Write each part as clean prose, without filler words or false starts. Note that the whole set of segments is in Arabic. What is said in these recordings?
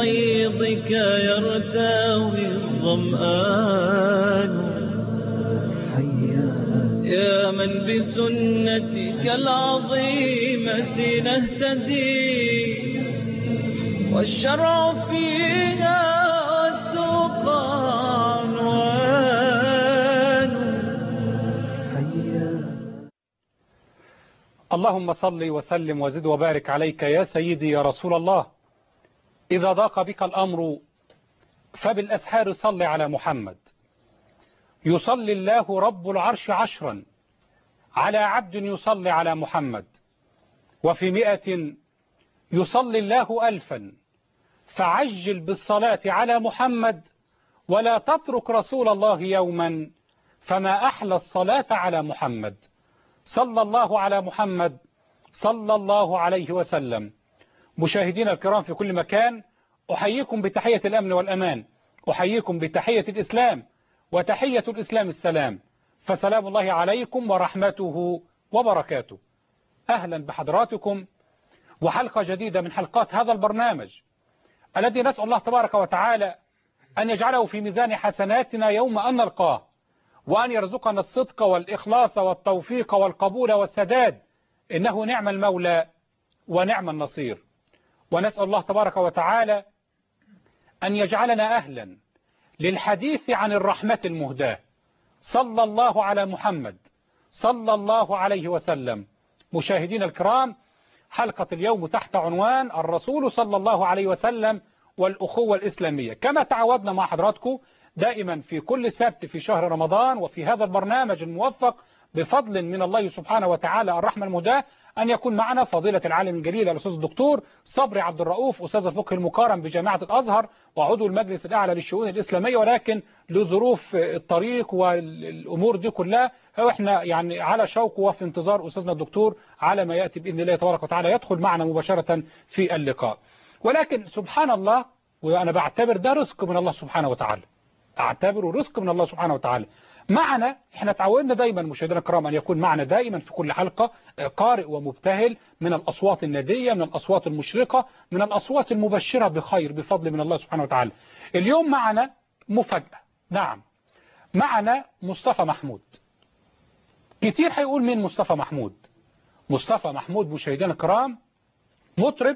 فيضك يرتوي الظمآن. يا من بسنتك العظيمة نهتدي والشرع فينا والتقى عنوان. اللهم صل وسلم وزد وبارك عليك يا سيدي يا رسول الله. إذا ضاق بك الأمر فبالأسحار صل على محمد. يصلي الله رب العرش 10 على عبد يصلي على محمد، وفي 100 يصلي الله 1000. فعجل بالصلاة على محمد ولا تترك رسول الله يوما، فما أحلى الصلاة على محمد. صلى الله على محمد صلى الله عليه وسلم. مشاهدينا الكرام في كل مكان، أحييكم بتحية الأمن والأمان، أحييكم بتحية الإسلام، وتحية الإسلام السلام، فسلام الله عليكم ورحمته وبركاته. أهلا بحضراتكم وحلقة جديدة من حلقات هذا البرنامج الذي نسأل الله تبارك وتعالى أن يجعله في ميزان حسناتنا يوم أن نلقاه، وأن يرزقنا الصدق والإخلاص والتوفيق والقبول والسداد، إنه نعم المولى ونعم النصير. ونسأل الله تبارك وتعالى أن يجعلنا أهلا للحديث عن الرحمة المهداة. صلى الله على محمد صلى الله عليه وسلم. مشاهدين الكرام، حلقة اليوم تحت عنوان الرسول صلى الله عليه وسلم والأخوة الإسلامية. كما تعودنا مع حضراتكم دائما في كل سبت في شهر رمضان، وفي هذا البرنامج الموفق بفضل من الله سبحانه وتعالى الرحمة المهداة، أن يكون معنا فضيلة العالم الجليل الأستاذ الدكتور صبري عبد الرؤوف، أستاذ الفقه المقارن بجامعة الأزهر وعضو المجلس الأعلى للشؤون الإسلامية، ولكن لظروف الطريق والأمور دي كلها احنا يعني على شوق وفي انتظار أستاذنا الدكتور على ما يأتي بإذن الله تبارك وتعالى يدخل معنا مباشرة في اللقاء. ولكن سبحان الله، وأنا بعتبر ده رزق من الله سبحانه وتعالى، أعتبره رزق من الله سبحانه وتعالى معنا. احنا تعودنا دايما مشاهدينا الكرام أن يكون معنا دائما في كل حلقة قارئ ومبتهل من الأصوات النادية، من الأصوات المشرقة، من الأصوات المبشرة بخير بفضل من الله سبحانه وتعالى. اليوم معنا مفاجأة، نعم معنا مصطفى محمود. كتير هيقول مين مصطفى محمود؟ مصطفى محمود مشاهدينا الكرام مطرب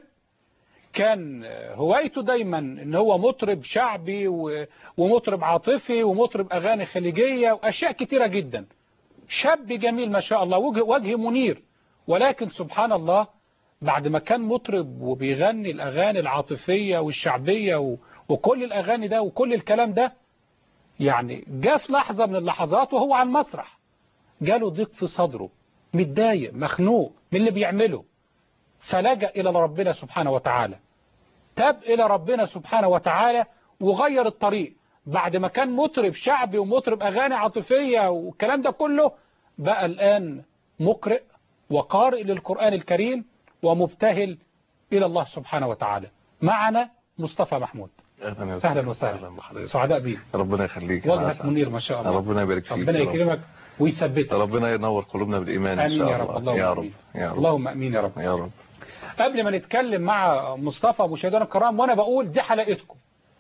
كان هوايته دايما ان هو مطرب شعبي ومطرب عاطفي ومطرب اغاني خليجية واشياء كتيرة جدا. شاب جميل ما شاء الله، وجه منير، ولكن سبحان الله بعد ما كان مطرب وبيغني الاغاني العاطفية والشعبية وكل الاغاني ده وكل الكلام ده، يعني جاء في لحظة من اللحظات وهو على المسرح جاله ضيق في صدره، متضايق مخنوق من اللي بيعمله، فلجأ إلى ربنا سبحانه وتعالى، تاب إلى ربنا سبحانه وتعالى وغير الطريق. بعد ما كان مطرب شعبي ومطرب أغاني عاطفية والكلام ده كله، بقى الآن مقرئ وقارئ للقرآن الكريم ومبتهل إلى الله سبحانه وتعالى. معنا مصطفى محمود. أهلا وسهلا، سعداء بيك. ربنا يخليك، وجهك منير ما شاء الله. ربنا يبارك فيك، ربنا يكرمك ويثبتك، ربنا ينور قلوبنا بالإيمان إن شاء الله. اللهم يا رب يا رب اللهم أمين يا رب يا رب. قبل ما نتكلم مع مصطفى مشاهدينا الكرام، وانا بقول دي حلقتكم،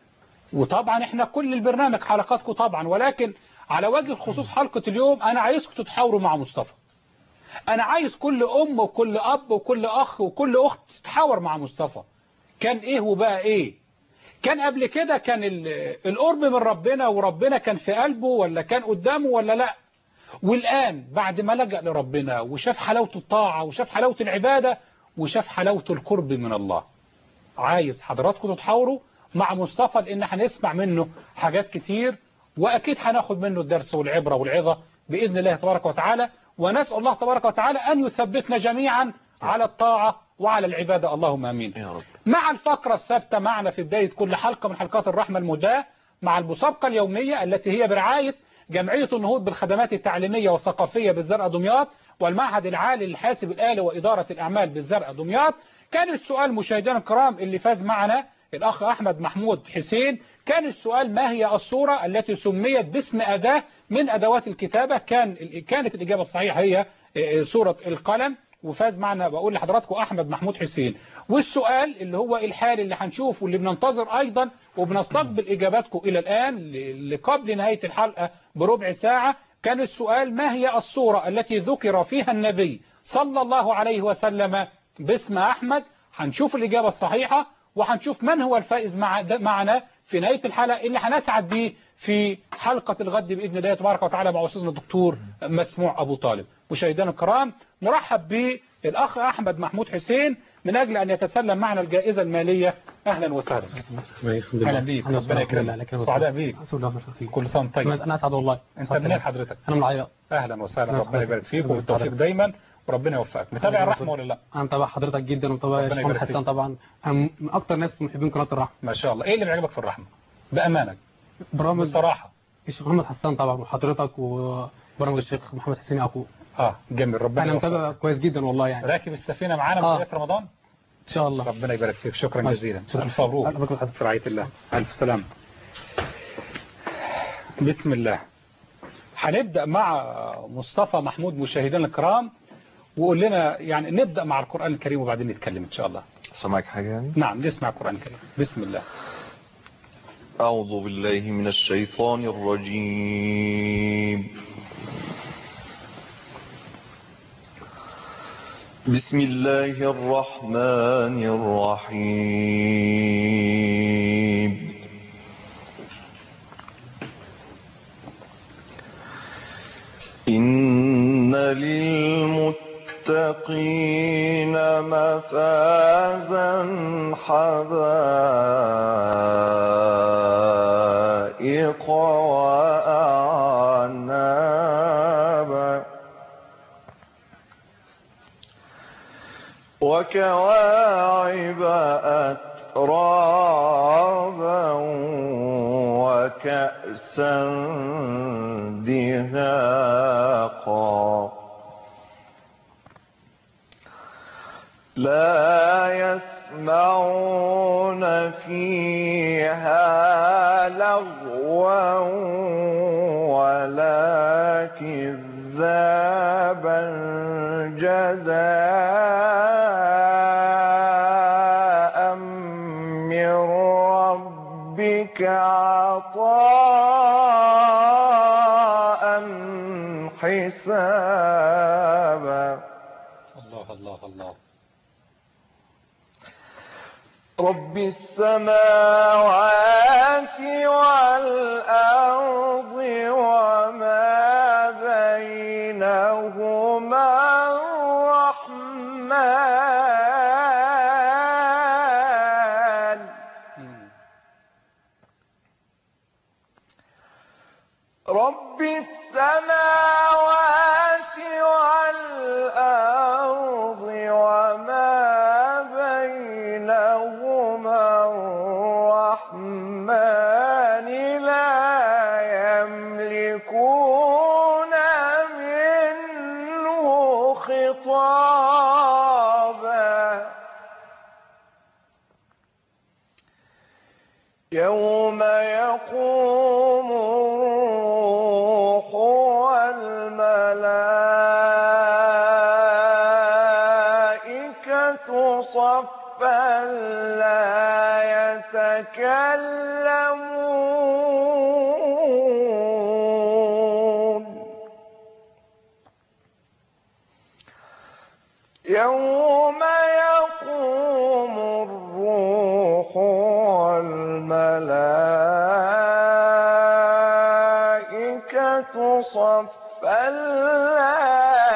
وطبعا احنا كل البرنامج حلقاتكم طبعا، ولكن على وجه الخصوص حلقة اليوم انا عايزكم تتحاوروا مع مصطفى. انا عايز كل ام وكل اب وكل اخ وكل اخت تتحاور مع مصطفى. كان ايه وبقى ايه؟ كان قبل كده كان القرب من ربنا وربنا كان في قلبه ولا كان قدامه ولا لا؟ والآن بعد ما لجأ لربنا وشاف حلاوة الطاعة وشاف حلاوة العبادة وشاف حلاوة القرب من الله، عايز حضراتكم تتحاوروا مع مصطفى، لأن هنسمع منه حاجات كتير، وأكيد هناخد منه الدرس والعبرة والعظة بإذن الله تبارك وتعالى. ونسأل الله تبارك وتعالى أن يثبتنا جميعا على الطاعة وعلى العبادة، اللهم آمين يا رب. مع الفقرة الثابتة معنا في بداية كل حلقة من حلقات الرحمة المهداة، مع المسابقة اليومية التي هي برعاية جمعية النهوض بالخدمات التعليمية والثقافية بالزرقاء دمياط والمعهد العالي للحاسب الآلي وإدارة الأعمال بالزرقاء دمياط. كان السؤال مشاهدينا الكرام اللي فاز معنا الأخ أحمد محمود حسين، كان السؤال ما هي الصورة التي سميت باسم أداة من أدوات الكتابة؟ كانت الإجابة الصحيحة هي صورة القلم، وفاز معنا بقول لحضراتكم أحمد محمود حسين. والسؤال اللي هو الحالي اللي هنشوفه واللي بننتظر أيضا وبنستقبل إجاباتكم إلى الآن قبل نهاية الحلقة بربع ساعة، كان السؤال: ما هي الصورة التي ذكر فيها النبي صلى الله عليه وسلم باسم أحمد؟ هنشوف الإجابة الصحيحة وهنشوف من هو الفائز معنا في نهاية الحلقة اللي هنسعد به في حلقة الغد بإذن الله تبارك وتعالى مع أستاذنا الدكتور مسموع أبو طالب. مشاهدينا الكرام، نرحب بالأخ أحمد محمود حسين من أجل أن يتسلم معنا الجائزة المالية. أهلا وسهلا. أهلا بيك، ربنا يكرمك. سعداء بيك. كل سنة طيب. أنا أسعد والله. أنت منين حضرتك؟ أنا من العياط. أهلا وسهلا، ربنا يبارك فيك وبالتوفيق دايما وربنا يوفقك. متابع الرحمة ولا لا؟ أنا متابع حضرتك جدا ومتابع الشيخ محمد حسان طبعا، أنا من أكتر ناس محبين قناة الرحمة. ما شاء الله. إيه اللي بيعجبك في الرحمة؟ بأمانة برامج بصراحة. الشيخ محمد حسان طبعا وحضرتك وبرامج الشيخ محمد حسين أخوه. جميل، ربنا أنا متابع كويس جدا والله يعني. راكب السفينة معانا في رمضان إن شاء الله. ربنا يبارك فيك، شكرا جزيلا. ألف مبروك في رعاية الله. ألف سلام. بسم الله. هنبدأ مع مصطفى محمود مشاهدينا الكرام، وقول لنا يعني نبدأ مع القرآن الكريم وبعدين نتكلم إن شاء الله. سمعك حاجة يعني؟ نعم، نسمع القرآن الكريم. بسم الله. أعوذ بالله من الشيطان الرجيم. بسم الله الرحمن الرحيم. إن للمتقين مفازا حدائق وأعنابا وكواعب أترابا وكأسا دهاقا لا يسمعون فيها لغوا ولا كذابا جزاء من ربك عطاء حسابا. الله الله الله. رب السماوات والأرض وما بينهما الرحمن رب السماوات والأرض وما بينهما الرحمن لا يملكون منه خطابا يوم يقوم الروح والملائكة صفا لا يتكلمون يوم يقوم الروح والملائكة صفا لا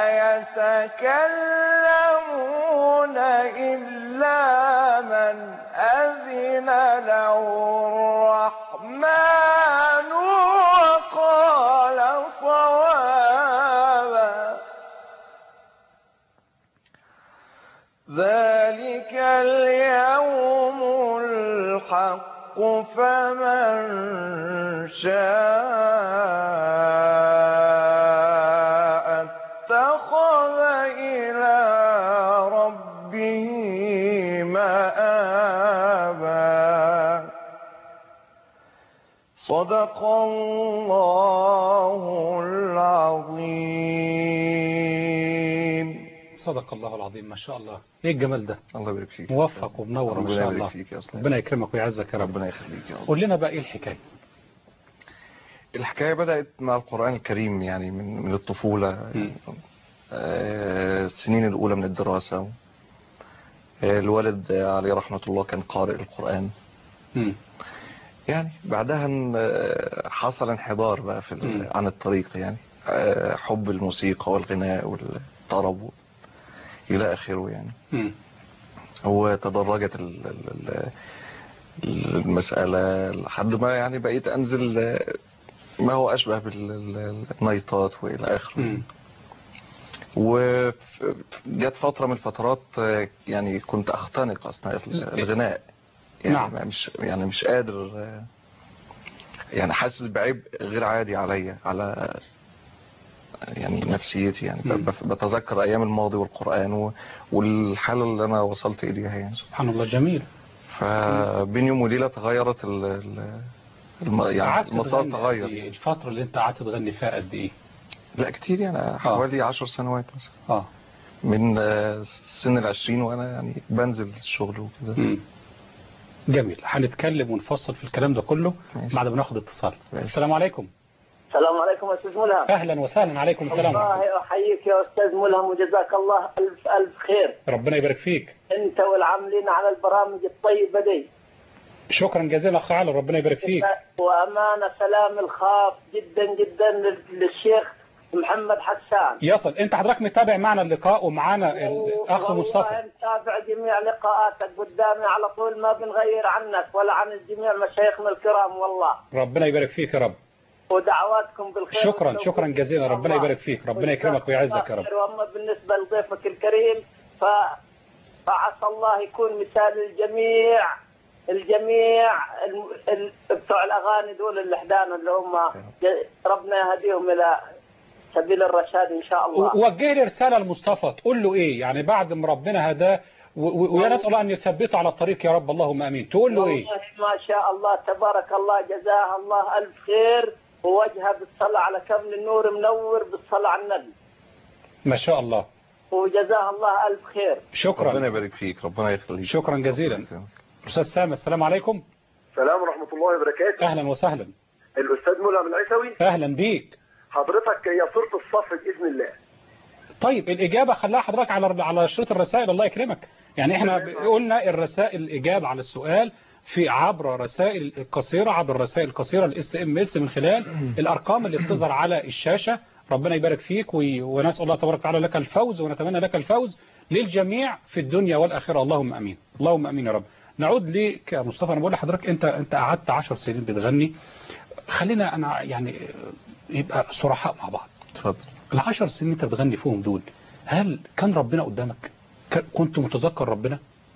يتكلمون إلا من أذن له الرحمن وقال صوابا ذلك اليوم الحق فمن شاء اتخذ إلى ربه مآبا. صدق الله العظيم. صدق الله العظيم، ما شاء الله. ايه الجمال ده. الله يبارك فيك. موفق ومنور ما شاء الله. ربنا يكرمك ويعزك يا رب. ربنا يخليك يا رب. قول لنا بقى ايه الحكايه. الحكايه بدات مع القران الكريم، يعني من الطفوله، السنين الاولى من الدراسه. الوالد عليه رحمه الله كان قارئ القران. يعني بعدها حصل انحدار بقى عن الطريق، يعني حب الموسيقى والغناء والطرب الى اخره يعني. وتدرجت المسألة لحد ما يعني بقيت انزل ما هو اشبه بالنايطات والى اخره. وجت فترة من الفترات يعني كنت اختنق اثناء الغناء، يعني مش قادر، يعني حاسس بعبء غير عادي عليا، على يعني نفسيتي، يعني بتذكر ايام الماضي والقرآن والحالة اللي انا وصلت اليها يعني. سبحان الله، جميل. فبين يوم وليلة تغيرت يعني المسار تغير. الفترة اللي انت قعدت تغني فيها قد ايه؟ لا كتير، يعني حوالي 10 سنوات مثلا. من سن 20 وانا يعني بنزل الشغل وكده. جميل. هنتكلم ونفصل في الكلام ده كله بعد ما ناخد اتصال. السلام عليكم. السلام عليكم يا استاذ ملهم. اهلا وسهلا. عليكم السلام. الله احييك يا استاذ ملهم وجزاك الله الف الف خير. ربنا يبارك فيك انت والعاملين على البرامج الطيبه دي. شكرا جزيلا اخ علي، ربنا يبارك فيك. وامانه سلام الخاص جدا جدا للشيخ محمد حسان. يصل. انت حضرتك متابع معنا اللقاء ومعنا الاخ مصطفى. والله متابع جميع لقاءاتك قدامي على طول، ما بنغير عنك ولا عن جميع مشايخنا الكرام والله. ربنا يبارك فيك يا رب. ودعواتكم بالخير. شكرا جزيلا، ربنا يبارك فيك، ربنا يكرمك ويعزك يا رب. واما بالنسبه لضيفك الكريم فعسى الله يكون مثال الجميع بتوع الاغاني دول اللي حدانا، اللي هم ربنا يهديهم الى سبيل الرشاد ان شاء الله. وجه لي رساله لمصطفى تقول له ايه يعني بعد ما ربنا هداه ويا نسال الله ان يثبته على الطريق يا رب، اللهم امين. تقول له ايه؟ ما شاء الله تبارك الله، جزاه الله الف خير، ووجهه بالصلاه على كمل النور منور بالصلاه على النبي. ما شاء الله. وجزاه الله الف خير. شكرا. ربنا يبارك فيك، ربنا يخليك. شكرا جزيلا. استاذ سامي، السلام عليكم. السلام ورحمه الله وبركاته. اهلا وسهلا. الاستاذ ملهم العيسوي. اهلا بيك. حضرتك هي صورة الصف باذن الله. طيب الاجابه خلاها حضرتك على شريط الرسائل، الله يكرمك. يعني احنا قلنا الرسائل الاجابه على السؤال في عبر رسائل القصيره، عبر الرسائل القصيره SMS من خلال الارقام اللي بتظهر على الشاشه. ربنا يبارك فيك ونسال الله تبارك وتعالى لك الفوز، ونتمنى لك الفوز للجميع في الدنيا والاخره، اللهم امين. اللهم امين يا رب. نعود ليك يا مصطفى. انا بقول لحضرتك انت قعدت 10 سنين بتغني. خلينا انا يعني يبقى صرحاء مع بعض. اتفضل. ال10 سنين انت بتغني فيهم دول، هل كان ربنا قدامك؟ كنت متذكر ربنا؟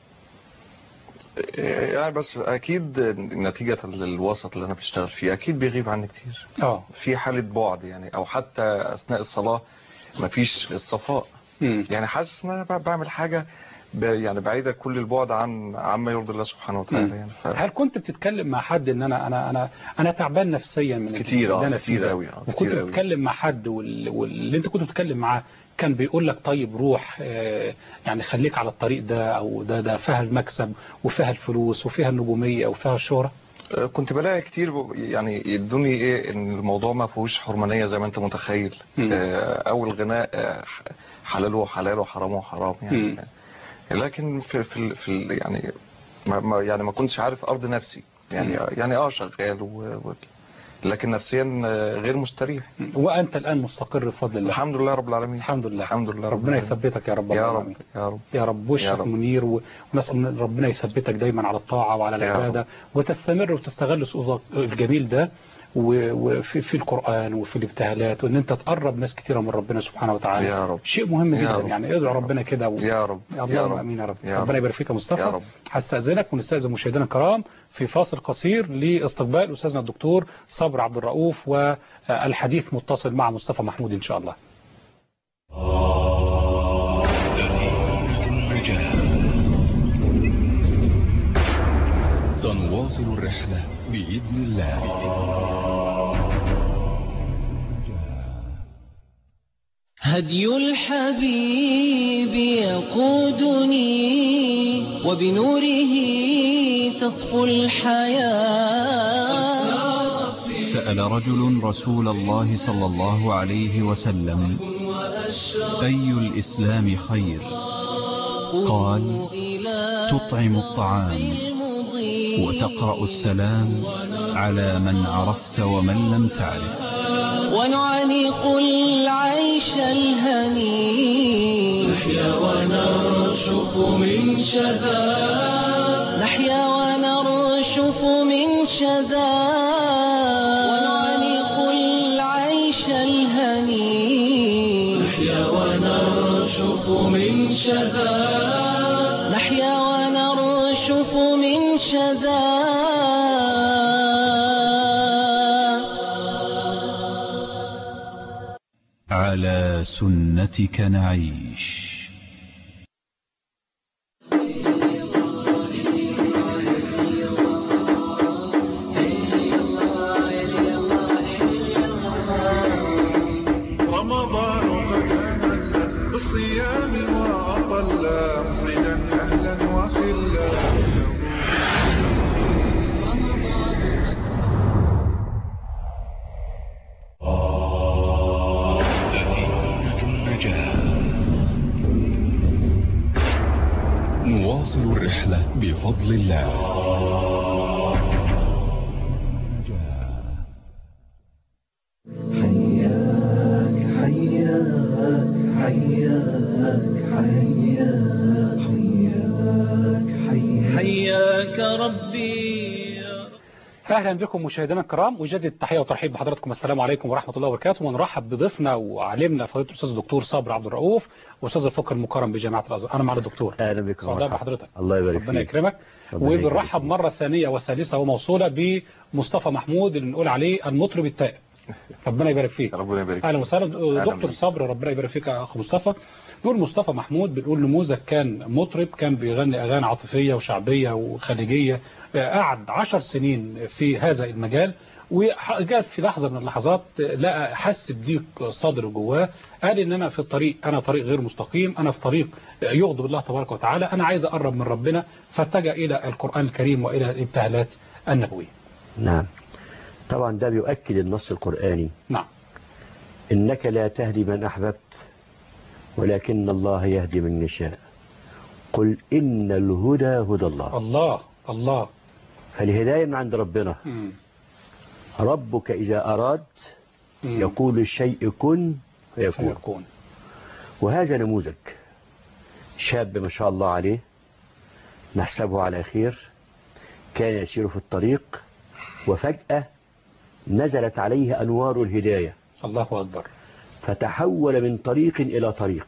يعني بس اكيد نتيجة الوسط اللي انا بشتغل فيه اكيد بيغيب عني كتير. في حالة بعد يعني، او حتى اثناء الصلاة مفيش الصفاء. يعني حاسس ان انا بعمل حاجة يعني بعيدة كل البعد عما يرضي الله سبحانه وتعالى يعني. هل كنت بتتكلم مع حد ان انا تعبان نفسيا من كتير كتير قوي. وكنت بتتكلم مع حد واللي انت كنت بتتكلم معاه كان بيقول لك طيب روح يعني خليك على الطريق ده، او ده فيها المكسب وفيها الفلوس وفيها النجومية وفيها الشهرة؟ كنت بلاقي كتير يعني يدوني ايه ان الموضوع ما فيهوش حرمانية زي ما انت متخيل. او الغناء حلاله حلال وحرامه حرام يعني. لكن في يعني ما كنتش عارف ارض نفسي يعني شغال لكن نفسيا غير مستريح. وانت الان مستقر بفضل الله. الحمد لله رب العالمين. الحمد لله. الحمد لله. ربنا يثبتك يا رب. يا رب يا رب يا رب. وشك منير، ونسال ربنا يثبتك دايما على الطاعه وعلى العباده، وتستمر وتستغل صوتك الجميل ده وفي القرآن وفي الابتهالات، وان انت تقرب ناس كثيره من ربنا سبحانه وتعالى. يا رب. شيء مهم جدا رب. يعني ادعو ربنا كده يا رب. اللهم امين يا رب. ربنا يبارك فيك يا مصطفى. هستأذنك ونستأذن مشاهدينا الكرام في فاصل قصير لاستقبال استاذنا الدكتور صبري عبد الرؤوف، والحديث متصل مع مصطفى محمود ان شاء الله. سنواصل الرحلة بإذن الله. هدي الحبيب يقودني وبنوره تصفو الحياة. سأل رجل رسول الله صلى الله عليه وسلم: أي الإسلام خير؟ قال: تطعم الطعام وتقرأ السلام على من عرفت ومن لم تعرف، ونعانق العيش الهني، نحيا ونرشف من شذا، نحيا ونرشف من شذا، ونعانق العيش الهني، نحيا ونرشف من شذا، نحيا ونرشف من شذا. على سنتك نعيش. رمضان قد أهل بالصيام وأطل مصعدا أهلا وخلا. نواصل الرحلة بفضل الله. حياك حياك حياك حياك حياك حياك ربي. اهلا بكم مشاهدينا الكرام، اجدد التحيه والترحيب بحضراتكم. السلام عليكم ورحمه الله وبركاته، ونرحب بضيفنا وعالمنا فضيله الاستاذ الدكتور صبري عبد الرؤوف، واستاذ الفقه المكرم بجامعه الازهر. انا معالي الدكتور. اهلا بك. سعداء بحضرتك. الله يبارك فيك. ربنا يكرمك. وبنرحب مره ثانيه وثالثه وموصوله بمصطفى محمود اللي بنقول عليه المطرب التائب. ربنا يبارك فيك. ربنا يبارك فيك. اهلا وسهلا دكتور صبري، ربنا يبارك فيك يا اخ مصطفى. نقول مصطفى محمود بنقول نموذج كان مطرب، كان بيغني اغاني عاطفيه وشعبيه وخليجيه، قعد 10 سنين في هذا المجال، وجاء في لحظة من اللحظات لقى حس بضيق صدر جواه، قال ان انا في الطريق، انا طريق غير مستقيم، انا في طريق يغضب الله تبارك وتعالى، انا عايز اقرب من ربنا، فاتجه الى القرآن الكريم والى الابتهالات النبوية. نعم، طبعا ده بيؤكد النص القرآني. نعم، انك لا تهدي من احببت ولكن الله يهدي من يشاء، قل ان الهدى هدى الله. الله الله. فالهداية من عند ربنا. ربك إذا أراد يقول الشيء كن فيكون. وهذا نموذج شاب ما شاء الله عليه، نحسبه على خير، كان يسير في الطريق وفجأة نزلت عليه أنوار الهداية. الله أكبر. فتحول من طريق إلى طريق.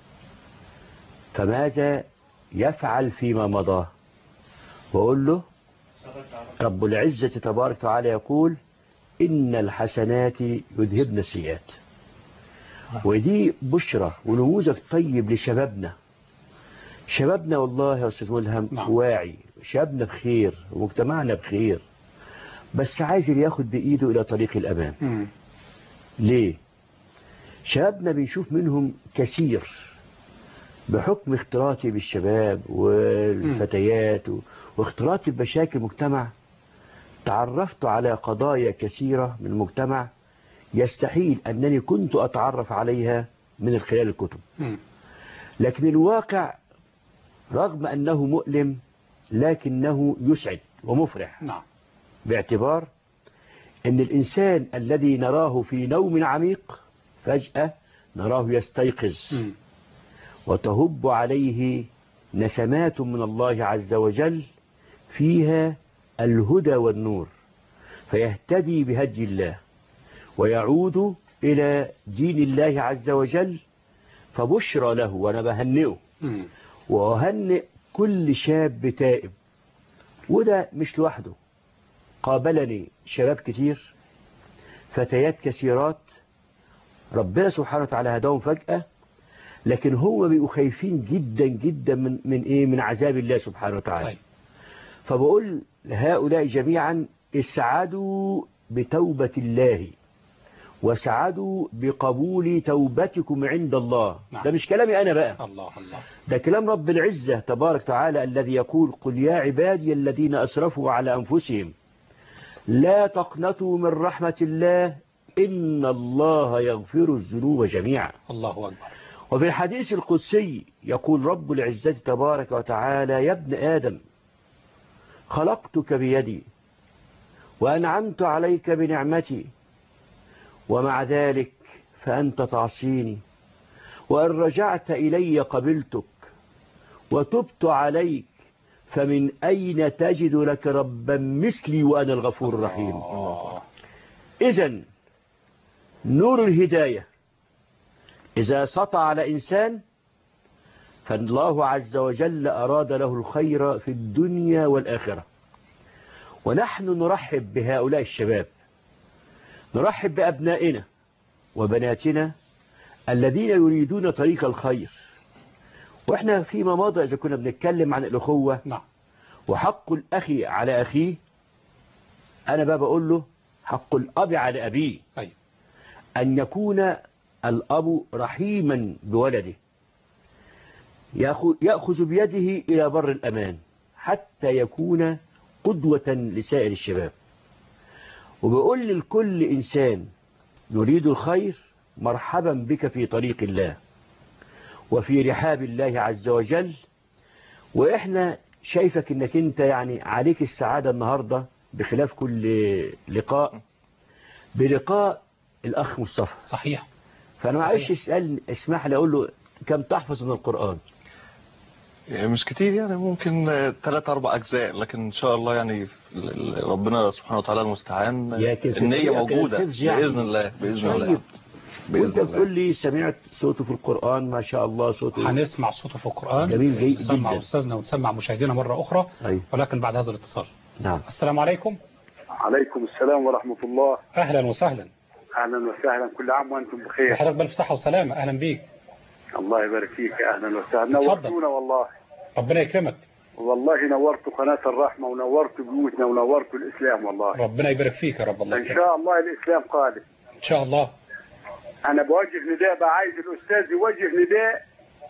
فماذا يفعل فيما مضى؟ وأقول له رب العزة تبارك وتعالى يقول إن الحسنات يذهبن السيئات. ودي بشرة ونموذج طيب لشبابنا. شبابنا والله يا أستاذ ملهم واعي، شبابنا بخير ومجتمعنا بخير، بس عايز اللي ياخد بإيده إلى طريق الأمام. ليه؟ شبابنا بنشوف منهم كثير بحكم اختلاطي بالشباب والفتيات واختلاطي بمشاكل المجتمع، تعرفت على قضايا كثيرة من المجتمع يستحيل أنني كنت أتعرف عليها من خلال الكتب. لكن الواقع رغم أنه مؤلم لكنه يسعد ومفرح. نعم. باعتبار أن الإنسان الذي نراه في نوم عميق فجأة نراه يستيقظ وتهب عليه نسمات من الله عز وجل فيها الهدى والنور، فيهتدي بهدي الله ويعود إلى دين الله عز وجل. فبشرى له، وأنا بهنئه وأهنئ كل شاب تائب. وده مش لوحده، قابلني شباب كتير، فتيات كثيرات، ربنا سبحانه وتعالى هداهم فجأة، لكن هم بيبقوا خايفين جدا جدا من عذاب الله سبحانه وتعالى. فبقول هؤلاء جميعا اسعدوا بتوبة الله واسعدوا بقبول توبتكم عند الله. نعم. ده مش كلامي أنا بقى، الله الله، ده كلام رب العزة تبارك وتعالى الذي يقول قل يا عبادي الذين أسرفوا على أنفسهم لا تقنطوا من رحمة الله إن الله يغفر الذنوب جميعا. الله أكبر. وفي الحديث القدسي يقول رب العزة تبارك وتعالى يا ابن آدم خلقتك بيدي وأنعمت عليك بنعمتي ومع ذلك فأنت تعصيني، وإن رجعت إلي قبلتك وتبت عليك فمن أين تجد لك ربا مثلي وأنا الغفور الرحيم. إذن نور الهداية إذا سطع على إنسان فالله عز وجل أراد له الخير في الدنيا والآخرة. ونحن نرحب بهؤلاء الشباب، نرحب بأبنائنا وبناتنا الذين يريدون طريق الخير. وإحنا فيما مضى إذا كنا بنتكلم عن الأخوة وحق الأخ على أخيه، أنا بقى بقول له حق الأب على أبيه، أن يكون الأب رحيما بولده يأخذ بيده إلى بر الأمان حتى يكون قدوة لسائر الشباب. وبقول لكل إنسان يريد الخير مرحبا بك في طريق الله وفي رحاب الله عز وجل. وإحنا شايفك إنك أنت يعني عليك السعادة النهاردة بخلاف كل لقاء بلقاء الأخ مصطفى. صحيح. فأنا ما عايش اسمح لي أقول له كم تحفظ من القرآن؟ مش كتير يعني، ممكن 3-4 أجزاء، لكن إن شاء الله يعني ربنا سبحانه وتعالى المستعان النية موجودة بإذن الله. بإذن الله. وانت بتقول لي سمعت صوته في القرآن ما شاء الله. صوته هنسمع صوته في القرآن جميل جدا. نسمع أستاذنا ونسمع مشاهدينا مرة أخرى. ولكن بعد هذا الاتصال. نعم. السلام عليكم. عليكم السلام ورحمة الله. أهلا وسهلا. أهلا وسهلا، كل عام وأنتم بخير. وحضرتك بألف صحة وسلامة. أهلا بيك. الله يبارك فيك. أهلا وسهلا، نورتونا والله. ربنا يكرمك. والله نورت قناة الرحمة ونورت بيوتنا ونورت الإسلام والله. ربنا يبارك فيك يا رب. الله إن شاء الله الإسلام قادم إن شاء الله. أنا بوجه نداء بقى، عايز الأستاذ يوجه نداء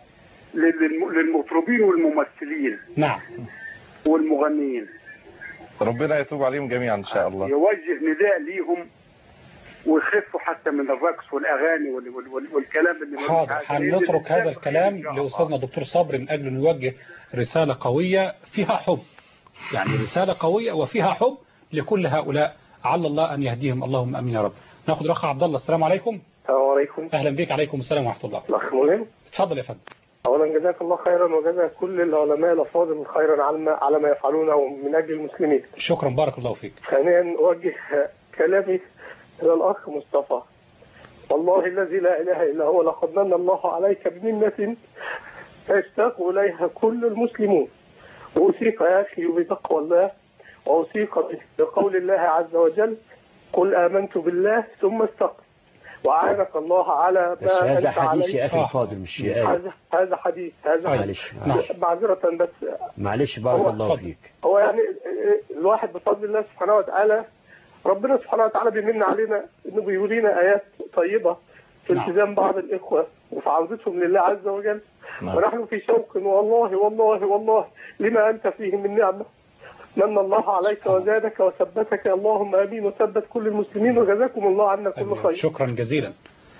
للمطربين والممثلين. نعم. والمغنيين. ربنا يتوب عليهم جميعا إن شاء الله. يوجه نداء ليهم ويخفوا حتى من الرقص والأغاني والكلام اللي حاضر. هنترك هذا الكلام لأستاذنا دكتور صبري من أجل أن يوجه رسالة قوية فيها حب، يعني رسالة قوية وفيها حب لكل هؤلاء، على الله أن يهديهم. اللهم أمين يا رب. ناخد الأخ عبد الله. السلام عليكم. السلام عليكم. أهلا بك. عليكم السلام ورحمة الله. الأخ ملهم. اتفضل يا فندم. أولا جزاك الله خيرا وجزا كل العلماء الأفاضل خيرا على ما يفعلونه من أجل المسلمين. شكرا بارك الله فيك. ثانيا أوجه كلامي إلى الأخ مصطفى. والله الذي لا إله إلا هو لقد من الله عليك بمنة يشتاق إليها كل المسلمون. وأوصيك يا أخي بتقوى الله، وأوصيك بقول الله عز وجل قل آمنت بالله ثم استقم وأعانك الله على ما هذا حديث يا أخي الفاضل مش هذا حديث. هذا معلش معذرة بس معلش بارك الله فيك. هو يعني الواحد بفضل الله سبحانه وتعالى، ربنا سبحانه وتعالى بيمن علينا إنه بيورينا آيات طيبة في التزام بعض الإخوة وفي عودتهم لله عز وجل. ونحن في شوق والله والله والله لما أنت فيه من نعمة من الله عليك وزادك وثبتك. اللهم آمين وثبت كل المسلمين وجزاكم الله عنا كل خير. شكرا جزيلا.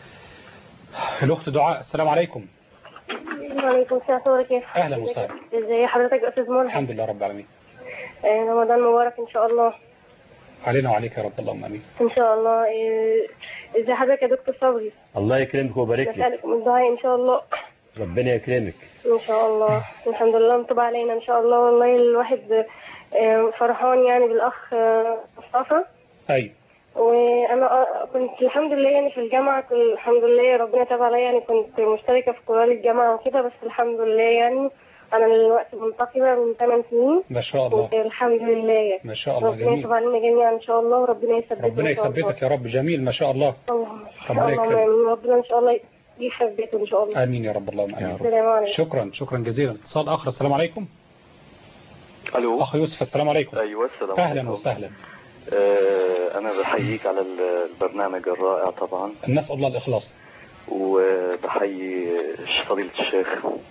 الأخت دعاء. السلام عليكم. وعليكم السلام ورحمة. أهلا وسهلا. ازي حضرتك أستاذ ملهم؟ الحمد لله رب العالمين. رمضان مبارك إن شاء الله علينا وعليك يا رب. اللهم آمين. إن شاء الله. ازي حضرتك يا دكتور صبري؟ الله يكرمك ويبارك لك. نسألكم الدعاء إن شاء الله. ربنا يكرمك إن شاء الله. الحمد لله مطبع علينا إن شاء الله. والله الواحد فرحان يعني بالأخ مصطفى. أي. وأنا كنت الحمد لله يعني في الجامعة، الحمد لله ربنا تاب عليا، يعني كنت مشتركة في كلية الجامعة وكده، بس الحمد لله يعني أنا الوقت منتقبة من 8 سنين. ما شاء الله. الحمد لله يعني. ما شاء الله. ربنا يتوب علينا جميعا إن شاء الله وربنا يثبتنا. ربنا يثبتك يا رب. جميل ما شاء الله. ربنا يكرمك. ربنا إن شاء الله يثبته إن شاء الله. آمين يا رب. اللهم آمين. السلام عليكم. شكرا جزيلا. اتصال آخر. السلام عليكم. الو. أخ يوسف. السلام عليكم. ايوه السلام. اهلا وسهلا. أنا بحييك على البرنامج الرائع طبعا. نسأل الله الإخلاص. وبحيي فضيلة الشيخ.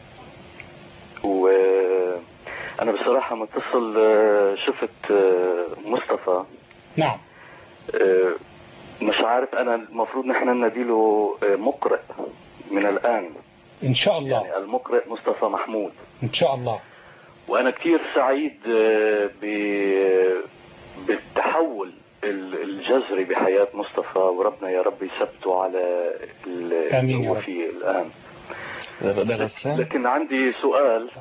وأنا بصراحة متصل شفت مصطفى. نعم. مش عارف، أنا المفروض نحن نديله مقرئ من الآن إن شاء الله. يعني المقرئ مصطفى محمود إن شاء الله. وأنا كثير سعيد بالتحول الجذري بحياة مصطفى، وربنا يا رب يثبته على اللي هو فيه الآن. لكن عندي سؤال،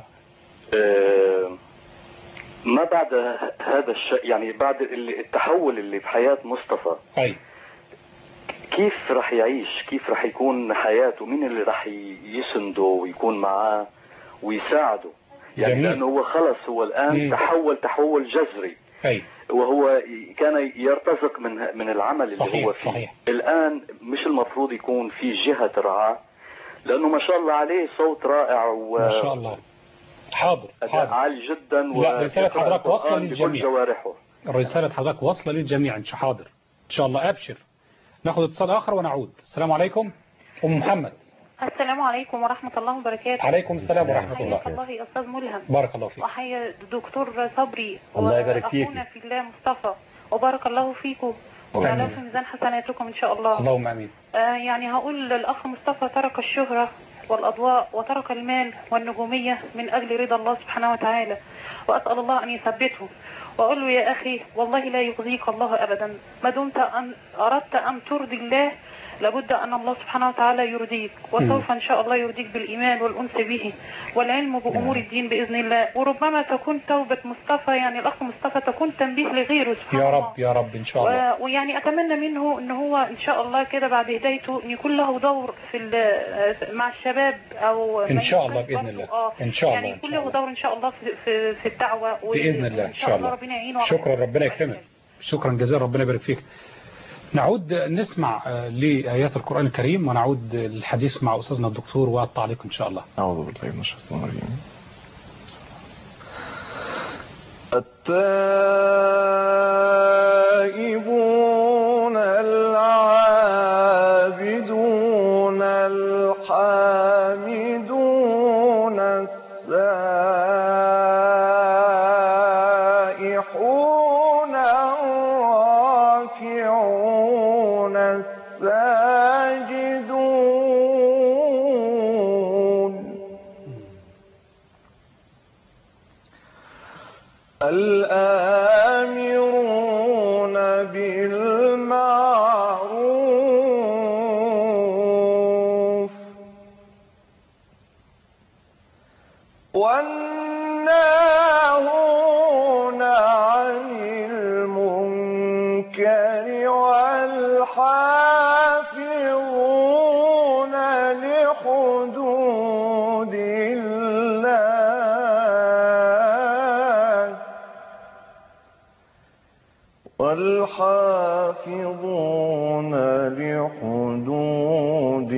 ما بعد هذا الشيء يعني بعد التحول اللي بحياة مصطفى كيف رح يعيش؟ كيف رح يكون حياته؟ مين اللي رح يسنده ويكون معاه ويساعده؟ يعني جميل. لأنه هو خلص هو الآن تحول جذري. وهو كان يرتزق من العمل صحيح اللي هو فيه. صحيح. الآن مش المفروض يكون في جهة ترعاه؟ لأنه ما شاء الله عليه صوت رائع ما شاء الله. حاضر عالي جدا. لا، رسالة حضرتك واصلة للجميع. جوارحه. رسالة حضرتك واصلة للجميع إن شاء الله. حاضر إن شاء الله. أبشر. ناخذ اتصال آخر ونعود. السلام عليكم أم محمد. السلام عليكم ورحمة الله وبركاته. عليكم السلام ورحمة الله. حياك الله يا أستاذ ملهم. بارك الله فيك. وحيا الدكتور صبري. الله يبارك فيك. وأخونا في الله مصطفى، وبارك الله فيكم وجعله في ميزان حسناتكم إن شاء الله. اللهم آمين. يعني هقول للأخ مصطفى ترك الشهرة والأضواء وترك المال والنجومية من أجل رضا الله سبحانه وتعالى، وأسأل الله أن يثبته، وأقول له يا أخي والله لا يخزيك الله أبدا، ما دمت أن أردت أن ترضي الله لابد أن الله سبحانه وتعالى يرضيك، وسوف إن شاء الله يرضيك بالإيمان والأنس به والعلم بأمور الدين بإذن الله. وربما تكون توبة مصطفى يعني الأخ مصطفى تكون تنبيه لغيره سبحان الله. يا رب يا رب إن شاء الله. ويعني أتمنى منه أن هو إن شاء الله كده بعد هدايته أن يكون له دور مع الشباب أو إن شاء الله بإذن الله. إن شاء الله. يعني يكون له دور إن شاء الله في الدعوة بإذن الله إن شاء الله. ربنا يعينه. شكرا، ربنا يكرمك. شكرا جزيلا، ربنا يبارك فيك. نعود نسمع لآيات القرآن الكريم ونعود للحديث مع أستاذنا الدكتور والتعليق إن شاء الله. أعوذ بالله من الشيطان الرجيم. التائبون العابدون الحامدون السائحون الراكعون الساجدون الآمرون بالمعروف والناهون عن المنكر والحافظون لحدود الله والحافظون لحدود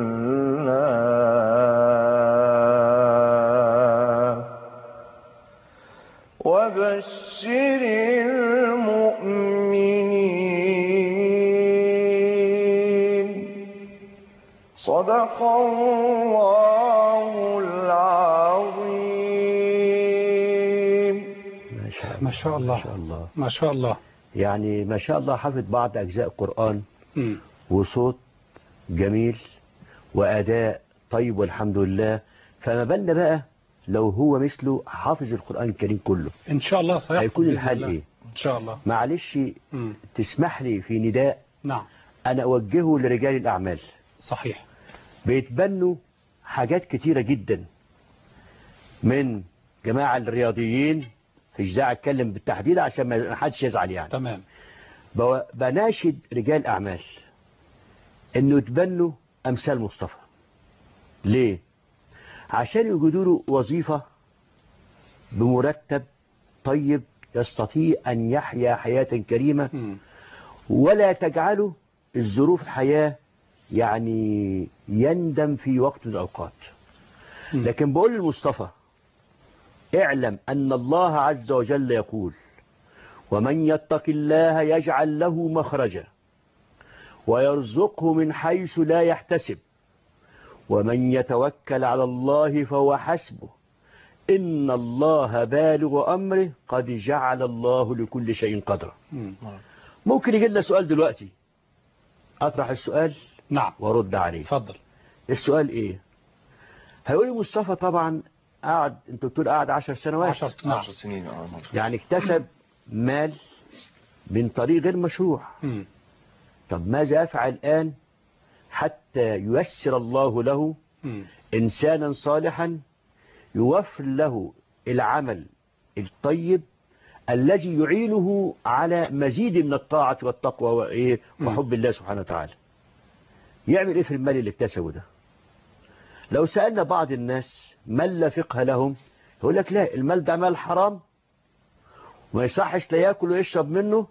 الله وبشر المؤمنين. صدق الله العظيم. ما شاء الله ما شاء الله. يعني ما شاء الله حافظ بعض أجزاء قرآن وصوت جميل وأداء طيب والحمد لله، فما بالنا بقى لو هو مثله حافظ القرآن الكريم كله إن شاء الله صحيح. هيكون الحال إيه إن شاء الله. معلش تسمح لي في نداء نعم أنا أوجهه لرجال الأعمال. صحيح. بيتبنوا حاجات كتيرة جدا من جماعة الرياضيين، مش داعي اتكلم بالتحديد عشان ما حدش يزعل يعني. تمام. بناشد رجال اعمال انه يتبنوا امثال مصطفى. ليه؟ عشان يوجدوا له وظيفة بمرتب طيب يستطيع ان يحيا حياة كريمة ولا تجعله الظروف الحياة يعني يندم في وقت من الاوقات. لكن بقول للمصطفى اعلم أن الله عز وجل يقول ومن يتق الله يجعل له مخرجا ويرزقه من حيث لا يحتسب ومن يتوكل على الله فهو حسبه إن الله بالغ أمره قد جعل الله لكل شيء قدرا. ممكن يجي لنا سؤال دلوقتي، أطرح السؤال نعم وارد عليه. اتفضل. السؤال إيه؟ هيقول مصطفى طبعا قعد، انت بتقول قعد 10 سنوات 10 سنين يعني اكتسب مال من طريق غير مشروع. طب ماذا يفعل الآن حتى ييسر الله له إنسانا صالحا يوفر له العمل الطيب الذي يعينه على مزيد من الطاعة والتقوى وحب الله سبحانه وتعالى؟ يعمل ايه في المال اللي اكتسبه ده؟ لو سألنا بعض الناس من لا فقه لهم يقول لك لا، المال ده مال حرام وما يصحش لا ياكل ويشرب منه،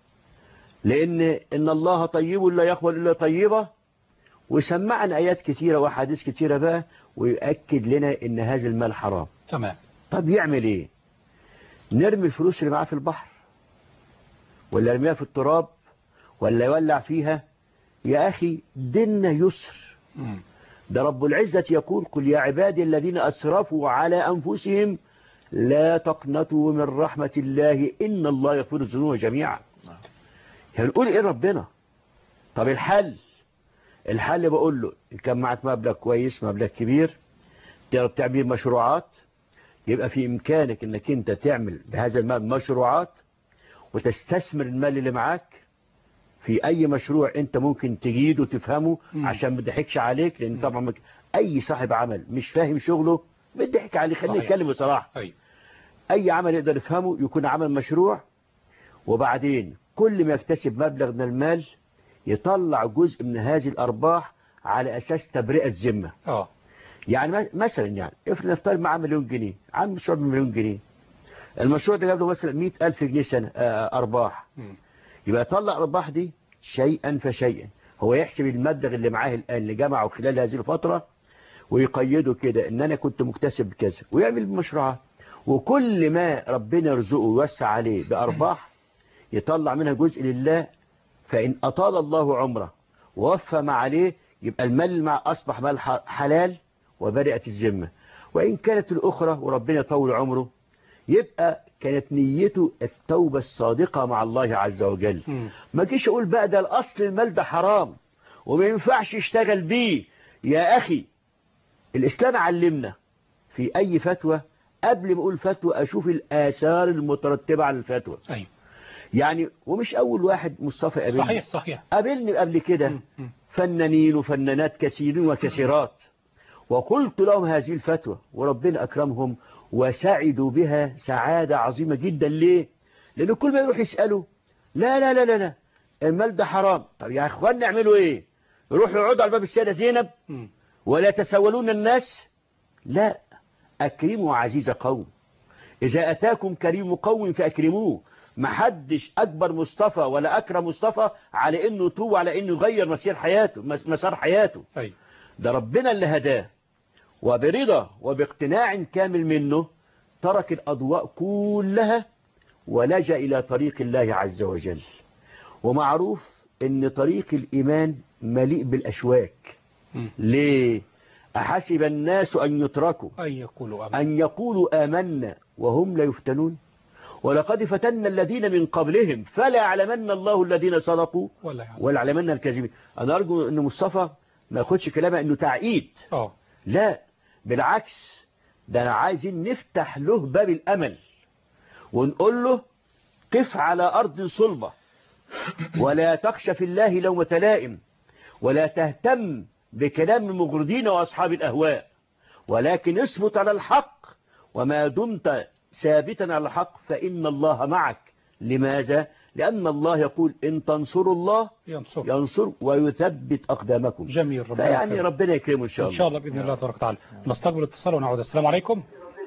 لأن إن الله طيب لا يقبل إلا طيبة، وسمعنا آيات كثيرة وحديث كثيرة بقى ويؤكد لنا إن هذا المال حرام. تمام. طب يعمل إيه؟ نرمي الفلوس اللي معاه في البحر ولا يرميها في التراب ولا يولع فيها؟ يا أخي ديننا يسر. ده رب العزة يقول قل يا عبادي الذين أسرفوا على أنفسهم لا تقنطوا من رحمة الله إن الله يغفر الذنوب جميعا. هنقول إيه ربنا؟ طب الحل بقول له إن كان معك مبلغ كويس مبلغ كبير تقدر تعمل مشروعات، يبقى في إمكانك إنك أنت تعمل بهذا المال مشروعات وتستثمر المال اللي معاك في أي مشروع أنت ممكن تجيده وتفهمه عشان ما تضحكش عليك، لأن طبعا أي صاحب عمل مش فاهم شغله بيضحك عليه. خلينا نتكلم بصراحة. أي عمل يقدر يفهمه يكون عمل مشروع، وبعدين كل ما يكتسب مبلغ من المال يطلع جزء من هذه الأرباح على أساس تبرئة ذمة. يعني مثلا يعني افرض نفترض معاه مليون جنيه، عامل مشروع بمليون جنيه، المشروع ده جاب له مثلا 100,000 جنيه سنة أرباح. يبقى يطلع الأرباح دي شيئا فشيئا، هو يحسب المبلغ اللي معاه الآن اللي جمعه خلال هذه الفترة ويقيده كده إن أنا كنت مكتسب كذا ويعمل مشروعات، وكل ما ربنا يرزقه ويوسع عليه بأرباح يطلع منها جزء لله، فإن أطال الله عمره ووفى ما عليه يبقى المال مع أصبح مال حلال وبرئت الذمة. وإن كانت الأخرى وربنا يطول عمره يبقى كانت نيته التوبة الصادقة مع الله عز وجل. ما جيش أقول بقى ده الأصل المال ده حرام وما ينفعش يشتغل بيه. يا أخي الإسلام علمنا في أي فتوى قبل ما أقول فتوى أشوف الآثار المترتبة على الفتوى. يعني ومش أول واحد مصطفى قابلني، صحيح قابلني قبل كده فنانين وفنانات كثيرين وكثيرات، وقلت لهم هذه الفتوى وربنا أكرمهم وسعدوا بها سعادة عظيمة جدا. ليه؟ لأن كل ما يروح يسألوا لا لا لا لا لا المال ده حرام. طب يا أخوان نعملوا إيه؟ يروحوا يقعدوا على باب السيدة زينب ولا يتسولون الناس؟ لا، أكرموا عزيز قوم، إذا أتاكم كريم قوم فأكرموه. محدش أكبر مصطفى ولا أكرم مصطفى على إنه طوب على إنه يغير مسار حياته. ده ربنا اللي هداه، وبرضا وباقتناع كامل منه ترك الأضواء كلها ولجأ إلى طريق الله عز وجل. ومعروف إن طريق الإيمان مليء بالأشواك. ليه؟ أحسب الناس أن يتركوا أن يقولوا آمنا وهم لا يفتنون ولقد فتنا الذين من قبلهم فلا يعلمن الله الذين صدقوا ولا يعلمن الكاذبين. أنا أرجو أن مصطفى ما ياخدش كلامه أنه تعقيد. لا بالعكس، ده أنا عايزين نفتح له باب الأمل ونقول له قف على أرض صلبة ولا تخشى في الله لومة لائم ولا تهتم بكلام المغردين وأصحاب الأهواء، ولكن اثبت على الحق، وما دمت ثابتا على الحق فإن الله معك. لماذا؟ لأن الله يقول إن تنصروا الله ينصر ويثبت أقدامكم. جميل. فيعني ربنا يكرمه إن شاء الله. إن شاء الله بإذن الله تبارك وتعالى. نستقبل اتصال ونعود. السلام عليكم.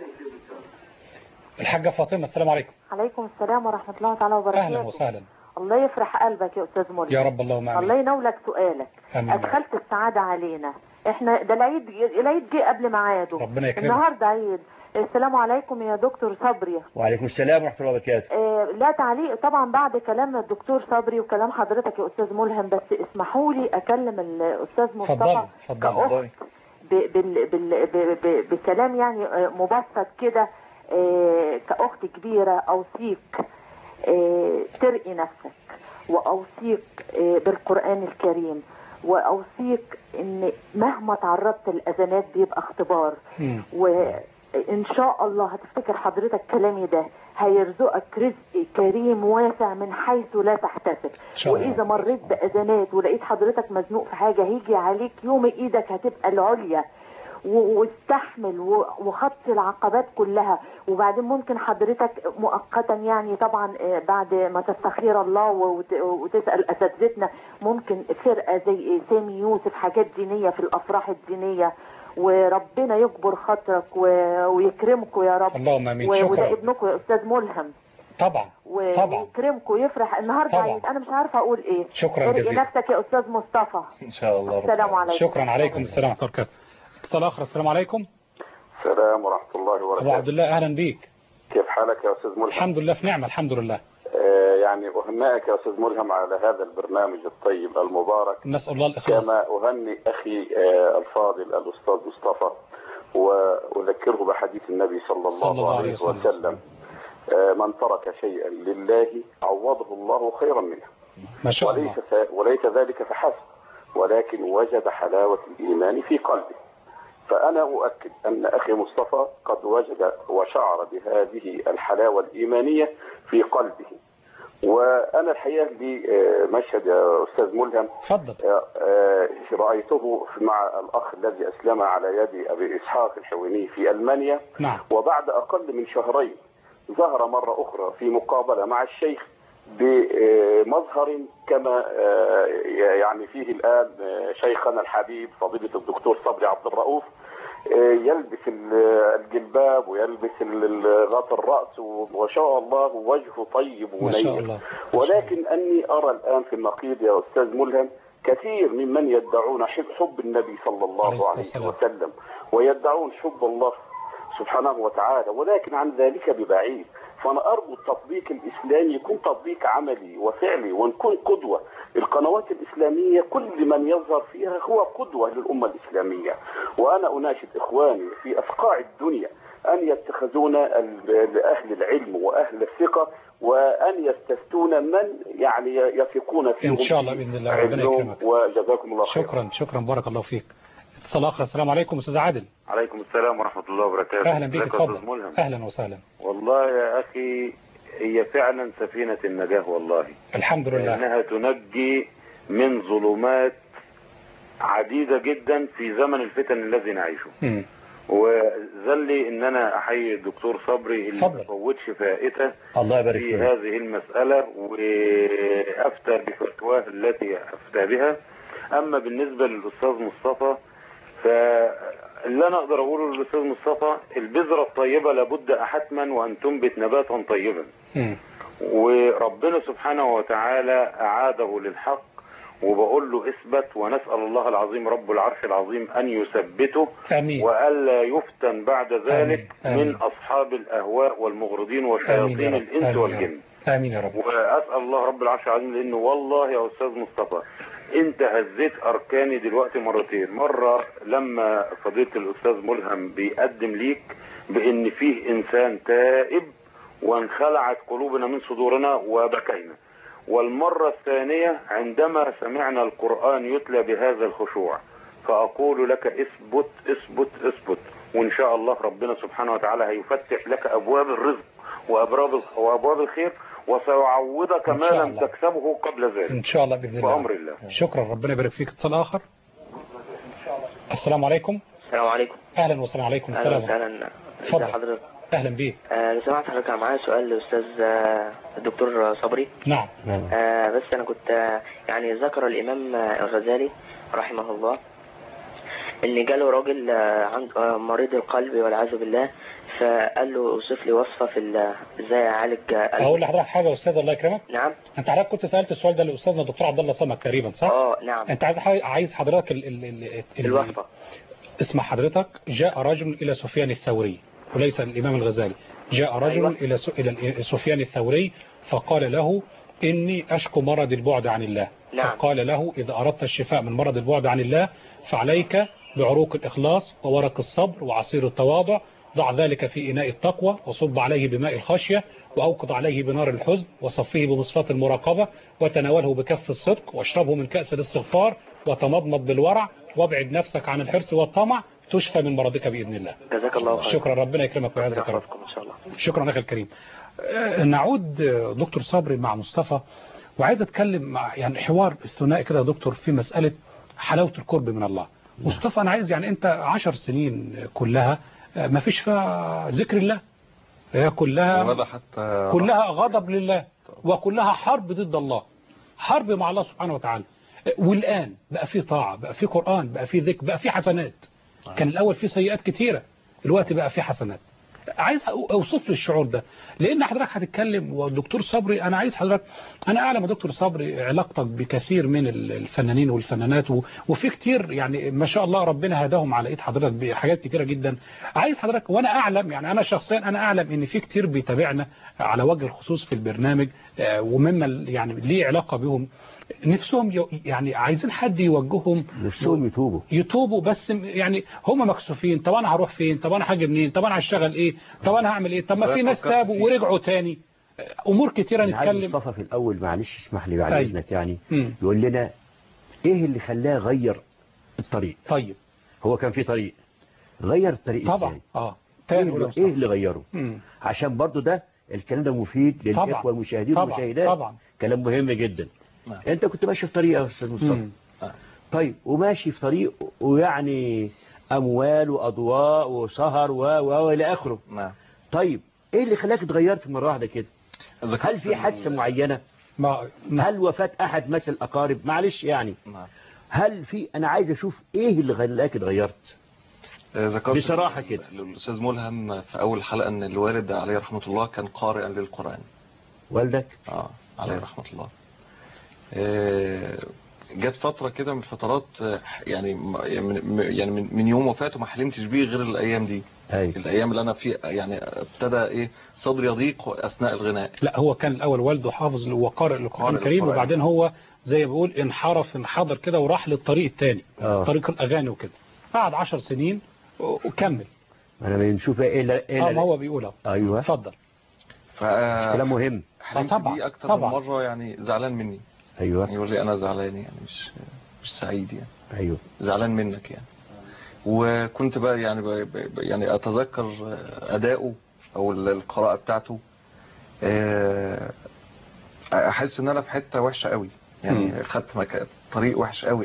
الحاجة فاطمة. السلام عليكم. عليكم السلام ورحمة الله تعالى وبركاته. أهلا وسهلا. الله يفرح قلبك يا أستاذ مريم. يا رب اللهم آمين. الله ينولك سؤالك. آمين. أدخلت السعادة علينا. احنا ده العيد جه قبل ميعاده. ربنا يكرمك. النهارده عيد. السلام عليكم يا دكتور صبري. وعليكم السلام ورحمة الله وبركاته. لا تعليق طبعا بعد كلام الدكتور صبري وكلام حضرتك يا أستاذ ملهم، بس اسمحوا لي أكلم الأستاذ مصطفى كأخت بكلام يعني مبسط كده، كأخت كبيرة أوصيك ترقي نفسك، وأوصيك بالقرآن الكريم، وأوصيك إن مهما تعرضت الأزمات بيبقى اختبار، وإن شاء الله هتفتكر حضرتك كلامي ده هيرزقك رزق كريم واسع من حيث لا تحتسب. وإذا مريت بأزمات ولقيت حضرتك مزنوق في حاجة هيجي عليك يوم إيدك هتبقى العليا، واستحمل وخط العقبات كلها. وبعدين ممكن حضرتك مؤقتا يعني طبعا بعد ما تستخير الله وتسأل أساتذتنا، ممكن فرقة زي سامي يوسف حاجات دينية في الأفراح الدينية، وربنا يكبر خاطرك ويكرمكم يا رب. اللهم امين. وده ابنكم يا أستاذ ملهم طبعا ويكرمكم ويفرح النهارده عيد. انا مش عارفه اقول ايه. شكرا جزيلا. نفسك يا أستاذ مصطفى. ان شاء الله. السلام عليكم. شكرا عليكم السلام ورحمه الله وبركاته. اتصال اخر. السلام عليكم. السلام ورحمه الله وبركاته. ابو عبد الله اهلا بيك. كيف حالك يا استاذ ملهم؟ الحمد لله في نعمه الحمد لله. يعني اهنئك يا استاذ ملهم على هذا البرنامج الطيب المبارك. نسال الله الاخلاص. كما اهنئ اخي الفاضل الاستاذ مصطفى، واذكره بحديث النبي صلى الله عليه وسلم: من ترك شيئا لله عوضه الله خيرا منه. ما شاء الله. وليس ذلك فحسب، ولكن وجد حلاوة الإيمان في قلبه. فأنا أؤكد أن أخي مصطفى قد وجد وشعر بهذه الحلاوة الإيمانية في قلبه. وأنا الحقيقة لي مشهد يا أستاذ ملهم. تفضل. رأيته مع الأخ الذي أسلم على يد أبي إسحاق الحويني في ألمانيا. نعم. وبعد أقل من شهرين ظهر مرة أخرى في مقابلة مع الشيخ بمظهر كما يعني فيه الآن شيخنا الحبيب فضيلة الدكتور صبري عبد الرؤوف، يلبس الجلباب ويلبس غطاء الرأس، وما شاء الله وجهه طيب ونير. ولكن أني أرى الآن في النقيض يا أستاذ ملهم كثير ممن يدعون حب النبي صلى الله عليه وسلم، ويدعون حب الله سبحانه وتعالى، ولكن عن ذلك ببعيد. فأنا أرجو التطبيق الإسلامي يكون تطبيق عملي وفعلي، ونكون قدوة. القنوات الإسلامية كل من يظهر فيها هو قدوة للأمة الإسلامية. وأنا أناشد إخواني في أفقاع الدنيا أن يتخذون أهل العلم وأهل الثقة، وأن يستفتون من يعني يثقون فيهم. إن شاء الله بإذن الله ربنا يكرمك. وجزاكم الله خير. شكرا بارك الله فيك. اتصال آخر. السلام عليكم أستاذ عادل. عليكم السلام ورحمة الله وبركاته. أهلا بك. اتفضل. أهلا وسهلا. والله يا أخي هي فعلا سفينة النجاة والله. الحمد لله. إنها تنجي من ظلمات عديدة جدا في زمن الفتن الذي نعيشه. وذلي ان انا احيي الدكتور صبري اللي ما فوتش فائته في هذه المسألة وافتى بفتواه التي افتى بها. اما بالنسبة للاستاذ مصطفى، فاللي انا اقدر اقوله للاستاذ مصطفى: البذرة الطيبة لابد حتما وان تنبت نباتا طيبا. وربنا سبحانه وتعالى اعاده للحق، وبقول له اثبت، ونسأل الله العظيم رب العرش العظيم أن يثبته. آمين. وألا يفتن بعد ذلك. آمين. من أصحاب الأهواء والمغرضين وشياطين الإنس والجن. آمين يا رب. وأسأل الله رب العرش العظيم، لأنه والله يا أستاذ مصطفى أنت هزيت أركاني دلوقتي مرتين. مرة لما فضيلة الأستاذ ملهم بيقدم ليك بأن فيه إنسان تائب وانخلعت قلوبنا من صدورنا وبكينا. والمرة الثانية عندما سمعنا القرآن يتلى بهذا الخشوع، فأقول لك اثبت اثبت اثبت، وإن شاء الله ربنا سبحانه وتعالى هيفتح لك أبواب الرزق وأبواب الخير، وسيعوضك ما لم تكسبه قبل ذلك إن شاء الله بإذن الله. بأمر الله. شكرا ربنا يبارك فيك. اتصال آخر. السلام عليكم. السلام عليكم. أهلا وسهلا. عليكم السلام. أهلا اتفضل حضرتك. أهلا بيك. لو سمحت حضرتك معايا سؤال للأستاذ الدكتور صبري. نعم. بس أنا كنت يعني ذكر الإمام الغزالي رحمه الله إن جاله راجل عند مريض القلب والعياذ بالله، فقال له اوصف لي وصفة في ازاي اعالج قلبي. اقول لحضرتك حاجة يا استاذ الله يكرمك. نعم. انت حضرتك كنت سألت السؤال ده لأستاذنا الدكتور عبد الله صمد تقريبا صح؟ نعم. انت عايز حضرتك الوصفة. اسمع حضرتك: جاء رجل الى سفيان الثوري وليس الإمام الغزالي. جاء رجل إلى سفيان الثوري فقال له إني أشكو مرض البعد عن الله. فقال له إذا أردت الشفاء من مرض البعد عن الله فعليك بعروق الإخلاص وورق الصبر وعصير التواضع، ضع ذلك في إناء التقوى وصب عليه بماء الخشية وأوقد عليه بنار الحزن وصفيه بمصفاة المراقبة وتناوله بكف الصدق واشربه من كأس الاستغفار وتمضمض بالورع وابعد نفسك عن الحرص والطمع تشفى من مرضك بإذن الله. جزاك الله خير. شكرا، ربنا يكرمك ويعزك ربكم إن شاء الله. شكرا أخي الكريم. نعود دكتور صبري مع مصطفى، وعايز أتكلم مع يعني حوار ثنائي كده يا دكتور في مسألة حلاوة القرب من الله. مصطفى أنا عايز يعني أنت 10 سنين كلها ما فيش فيها ذكر الله، هي كلها غضب لله وكلها حرب ضد الله، حرب مع الله سبحانه وتعالى. والآن بقى في طاعة، بقى في قرآن، بقى في ذكر، بقى في حسنات. كان الأول في سيئات كتيرة، الوقت بقى في حسنات. عايز أوصف لي الشعور ده، لأن حضرتك هتتكلم والدكتور صبري أنا عايز حضرتك، أنا أعلم يا دكتور صبري علاقتك بكثير من الفنانين والفنانات وفي كتير يعني ما شاء الله ربنا هداهم على إيد حضرتك بحاجات كتيرة جدا. عايز حضرتك، وأنا أعلم يعني أنا شخصيا أنا أعلم إن في كتير بيتابعنا على وجه الخصوص في البرنامج ومما يعني ليه علاقة بهم نفسهم يعني عايزين حد يوجههم، نفسهم يتوبوا بس يعني هم مكسوفين. طب انا هروح فين؟ طب انا هاجي منين؟ طب انا هشتغل ايه؟ طب انا هعمل ايه؟ طب ما في ناس تابوا ورجعوا تاني. امور كتيره نتكلم. مصطفى في الاول معلش اسمح لي بعد اذنك يعني يقول لنا ايه اللي خلاه غير الطريق. طيب هو كان في طريق غير الطريق طبعا ازاي؟ ايه اللي غيره؟ عشان برضو ده الكلام ده مفيد للاخوه المشاهدين والمشاهدات. طبعا كلام مهم جدا. انت كنت ماشي في طريق يا استاذ مصطفى، طيب وماشي في طريق ويعني اموال واضواء وسهر والى اخره. طيب ايه اللي خلاك اتغيرت مره واحده كده؟ هل في حادثه معينه؟ هل وفاه احد مثل الاقارب؟ معلش يعني هل في، انا عايز اشوف ايه اللي خلاك اتغيرت بصراحه كده. الاستاذ ملهم في اول حلقه ان الوالد عليه رحمه الله كان قارئا للقران. والدك عليه رحمه الله. جت فترة كده من الفترات يعني من يوم وفاته ما حلمتش بيه غير الأيام دي. الأيام اللي أنا فيه يعني ابتدى صدري يضيق أثناء الغناء. لا هو كان الأول والده حافظ وقارئ للقرآن الكريم، وبعدين هو زي ما بيقول انحدر كده وراح للطريق الثاني، طريق الأغاني وكده. قعد 10 سنين وكمل. أنا بنشوف إيه ما هو بيقوله. أيوه اتفضل. كلام مهم. حلمت بيه أكتر من مرة يعني زعلان مني. ايوه يقول لي انا زعلان يعني مش سعيد يعني. ايوه زعلان منك يعني. وكنت بقى يعني اتذكر اداؤه او القراءه بتاعته، احس ان انا في حته وحشه قوي يعني. خدت طريق وحش قوي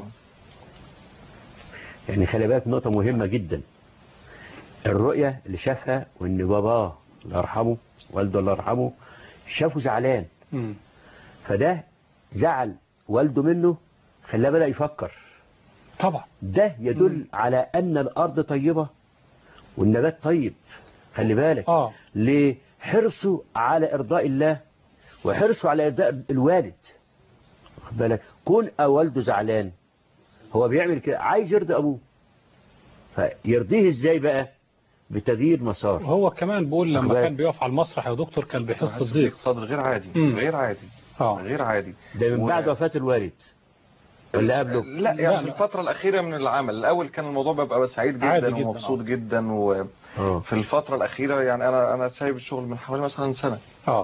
يعني خلي بالك نقطه مهمه جدا. الرؤيه اللي شافها وان باباه الله يرحمه والده الله يرحمه شافه زعلان، فده زعل والده منه خلاه بدأ يفكر. طبعا ده يدل على أن الأرض طيبة والنبات طيب. خلي بالك لحرصه على إرضاء الله وحرصه على إرضاء الوالد. خلي بالك كون والده زعلان هو بيعمل كده عايز يرضي أبوه، فيرضيه إزاي بقى؟ بتغيير مسار. هو كمان بيقول لما كان بيقف على المسرح يا دكتور كان بيحس الضيق صدر غير عادي. غير عادي غير عادي. ده من بعد وفاة الوالد ولا قبله؟ لا يعني في الفترة الأخيرة من العمل. الأول كان الموضوع بيبقى سعيد جدا ومبسوط جدا وفي الفترة الأخيرة يعني أنا سايب الشغل من حوالي مثلا سنة.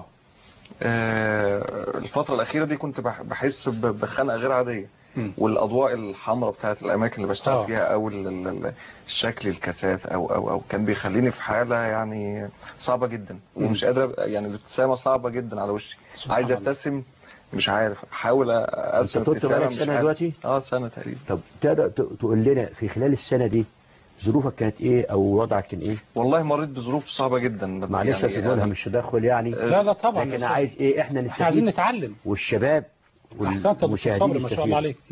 الفترة الأخيرة دي كنت بحس بخنقة غير عادية. والأضواء الحمراء بتاعت الأماكن اللي بشتغل فيها أو الشكل الكاسات أو كان بيخليني في حالة يعني صعبة جدا ومش قادر يعني. الابتسامة صعبة جدا على وشي. عايز ابتسم مش عارف، احاول ارسم ابتسامة مش عارف. دلوقتي سنة تقريبا. طب تقدر تقول لنا في خلال السنة دي ظروفك كانت ايه او وضعك كان ايه؟ والله مريت بظروف صعبة جدا. معلش يعني أنا مش تدخل يعني. لا طبعا. لكن انا عايز ايه احنا نستفيد. عايزين نتعلم. والشباب والمشاهدين صبر ما شاء الله عليك.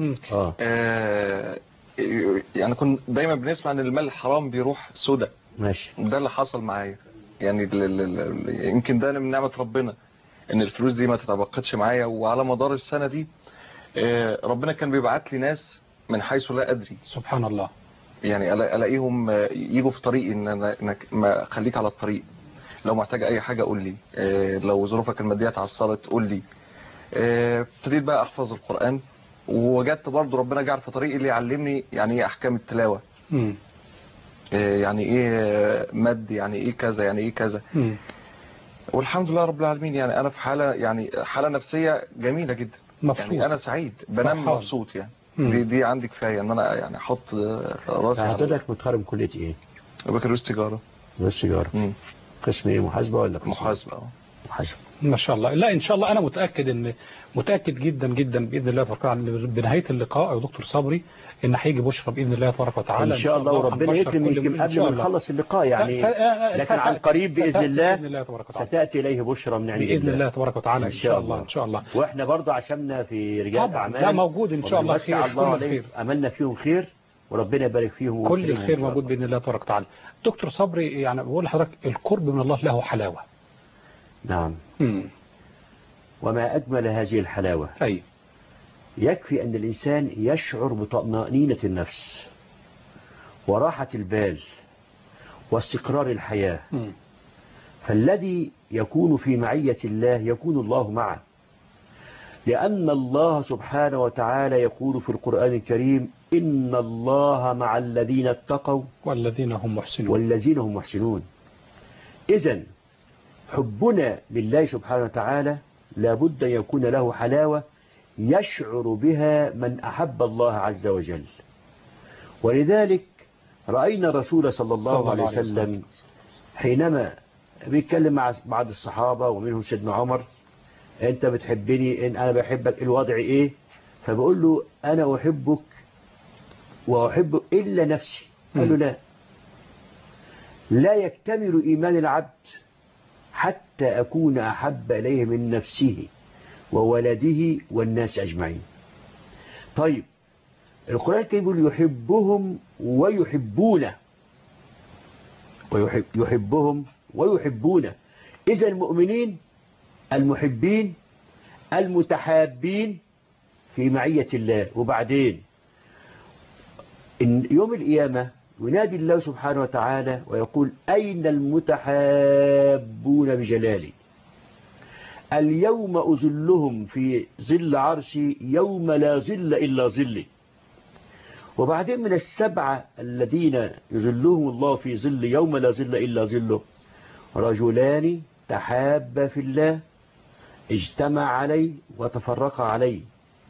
يعني كنت دايما بنسمع ان المال الحرام بيروح سودا. ماشي. ده اللي حصل معايا يعني. يمكن ده من نعمة ربنا ان الفلوس دي ما تتبقتش معايا. وعلى مدار السنة دي ربنا كان بيبعت لي ناس من حيث لا ادري. سبحان الله. يعني الاقيهم يجوا في طريقي ان انا ما خليك على الطريق، لو محتاج اي حاجه قول لي، لو ظروفك الماديه اتعثرت قول لي. ابتديت بقى احفظ القران، ووجدت برضو ربنا جعل في طريقي اللي يعلمني يعني ايه احكام التلاوه، يعني ايه مد، يعني ايه كذا، يعني ايه كذا. والحمد لله رب العالمين. يعني انا في حاله، يعني حاله نفسيه جميله جدا، مبسوط. يعني انا سعيد، بنام مبسوط يعني. دي عندي كفايه ان انا يعني احط راسي على. حضرتك متخرج كليه ايه؟ بكالوريوس تجاره. بكالوريوس تجاره. قسم ايه، محاسبه ولا محاسبه؟ محاسبه. ما شاء الله. لا ان شاء الله انا متاكد جدا جدا باذن الله تبارك وتعالى بنهايه اللقاء يا دكتور صبري ان هيجي بشرى باذن الله تبارك وتعالى ان شاء الله، وربنا يكرم يمكن قبل ما نخلص اللقاء يعني، لكن عن قريب باذن الله ستاتي اليه بشرى من عند الله باذن الله تبارك وتعالى ان شاء الله. ان شاء الله. واحنا برضه عشمنا في رجال اعمال، لا موجود ان شاء الله خير، الله عليه املنا فيهم خير وربنا يبارك فيهم، كل الخير موجود باذن الله تبارك وتعالى. دكتور صبري يعني بقول لحضرتك القرب من الله له حلاوه. نعم. وما أجمل هذه الحلاوة. أي. يكفي أن الإنسان يشعر بطمأنينة النفس وراحة البال واستقرار الحياة. فالذي يكون في معية الله يكون الله معه، لأن الله سبحانه وتعالى يقول في القرآن الكريم إن الله مع الذين اتقوا والذين هم محسنون. إذن حبنا لله سبحانه وتعالى لابد أن يكون له حلاوة يشعر بها من أحب الله عز وجل. ولذلك رأينا الرسول صلى الله عليه وسلم حينما بيتكلم مع بعض الصحابة ومنهم سيدنا عمر، أنت بتحبني، إن أنا بحبك، الوضع إيه؟ فبقول له أنا أحبك وأحب إلا نفسي. قال له لا يكتمل إيمان العبد حتى أكون أحب إليه من نفسه وولده والناس أجمعين. طيب القرآن يقول يحبهم ويحبونه، يحبهم ويحبونه. إذا المؤمنين المحبين المتحابين في معية الله. وبعدين إن يوم القيامة ينادي الله سبحانه وتعالى ويقول أين المتحابون بجلالي اليوم أظلهم في ظل عرشي يوم لا ظل إلا ظلي. وبعدين من السبعة الذين يظلهم الله في ظل يوم لا ظل إلا ظله رجلان تحابا في الله اجتمع عليه وتفرق عليه.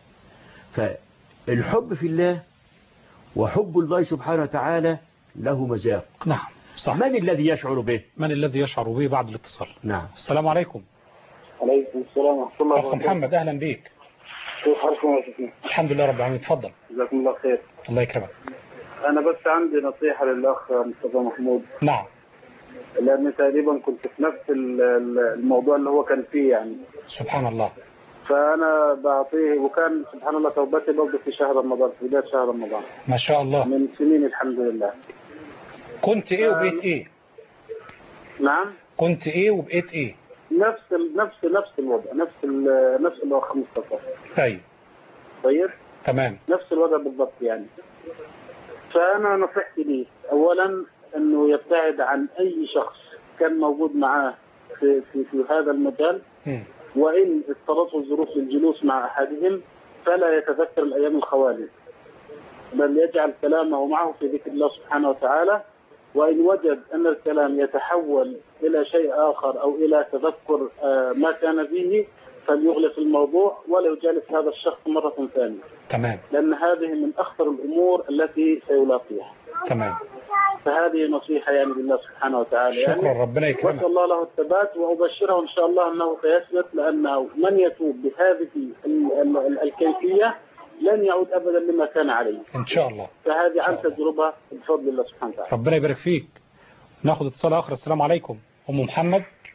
فالحب في الله وحب الله سبحانه وتعالى له مذاق. نعم صح. من الذي يشعر به؟ من الذي يشعر به بعد الاتصال؟ نعم. السلام عليكم. عليكم السلام ورحمة الله وبركاته. أخ محمد أهلا بيك. كيف حالكم يا شيخنا؟ الحمد لله رب العالمين. اتفضل. جزاكم الله خير. الله يكرمك. أنا بس عندي نصيحة للأخ مصطفى محمود. نعم. لأن تقريبا كنت في نفس الموضوع اللي هو كان فيه يعني. سبحان الله. فأنا بعطيه، وكان سبحان الله توبتي برضه في شهر رمضان، في بداية شهر رمضان. ما شاء الله. من سنين الحمد لله. كنت إيه وبقيت إيه؟ نعم. كنت إيه وبقيت إيه؟ نفس الوضع، نفس الأخ مصطفى. طيب. تمام. نفس الوضع بالضبط يعني. فأنا نصيحتي ليه أولا أنه يبتعد عن أي شخص كان موجود معاه في هذا المجال. وإن اضطرته الظروف للجلوس مع أحدهم فلا يتذكر الأيام الخوالي، بل يجعل كلامه معه في ذكر الله سبحانه وتعالى. وإن وجد أن الكلام يتحول إلى شيء آخر أو إلى تذكر ما كان فيه فليغلق الموضوع ولا يجالس هذا الشخص مرة ثانية. تمام. لأن هذه من أخطر الأمور التي سيلاقيها. تمام. فهذه نصيحة يعني بالله سبحانه وتعالى. شكرا يعني ربنا يكرمك. وأسأل الله له الثبات وأبشره إن شاء الله أنه سيثبت، لأنه من يتوب بهذه الكيفية لن يعود أبدا لما كان عليه إن شاء الله. فهذه عن تجربة بفضل الله سبحانه وتعالى. ربنا يبارك فيك. ناخذ اتصال آخر. السلام عليكم. أم محمد.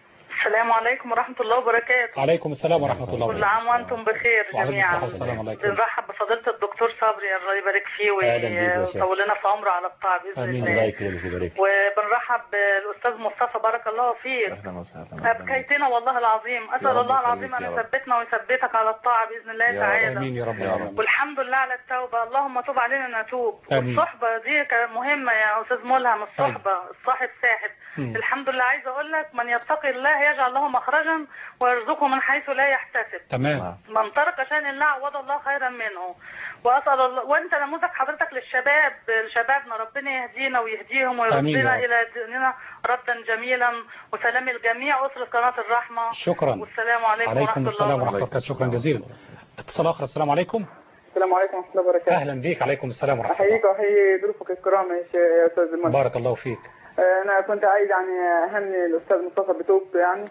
السلام عليكم ورحمة الله وبركاته. وعليكم السلام ورحمة الله وبركاته. كل عام وأنتم بخير جميعا. بنرحب بفضيلة الدكتور صبري، الله يبارك فيه ويطول لنا في عمره على الطاعة بإذن الله. الله يكرمك. وبنرحب بالأستاذ مصطفى، بارك الله فيك. أبكيتنا والله العظيم، أسأل الله العظيم أن يثبتنا ويثبتك على الطاعة بإذن الله تعالى. آمين يا رب. والحمد لله على التوبة، اللهم تب علينا نتوب. والصحبة دي مهمة يا أستاذ ملهم، الصحبة الصاحب ساحب. الحمد لله، عايزة أقول لك من يتقي الله يجعل له مخرجا ويرزقه من حيث لا يحتسب. تمام. من ترك شأن الله عوض الله خيرا منه. وأسأل الله، وأنت نموذج حضرتك للشباب، شبابنا ربنا يهدينا ويهديهم ويردنا إلى ديننا ردا جميلا، وسلام الجميع أسرة قناة الرحمة. شكرا. والسلام عليكم ورحمة الله السلام ورحمة الله. شكرا جزيلا. اتصال آخر. السلام عليكم. السلام عليكم ورحمة الله وبركاته. أهلا بيك. عليكم السلام ورحمة الله. أحييك وأحيي ضيوفك الكرام يا أستاذ الملك. بارك الله فيك. أنا كنت عايز يعني أهني الأستاذ مصطفى بتوبته يعني،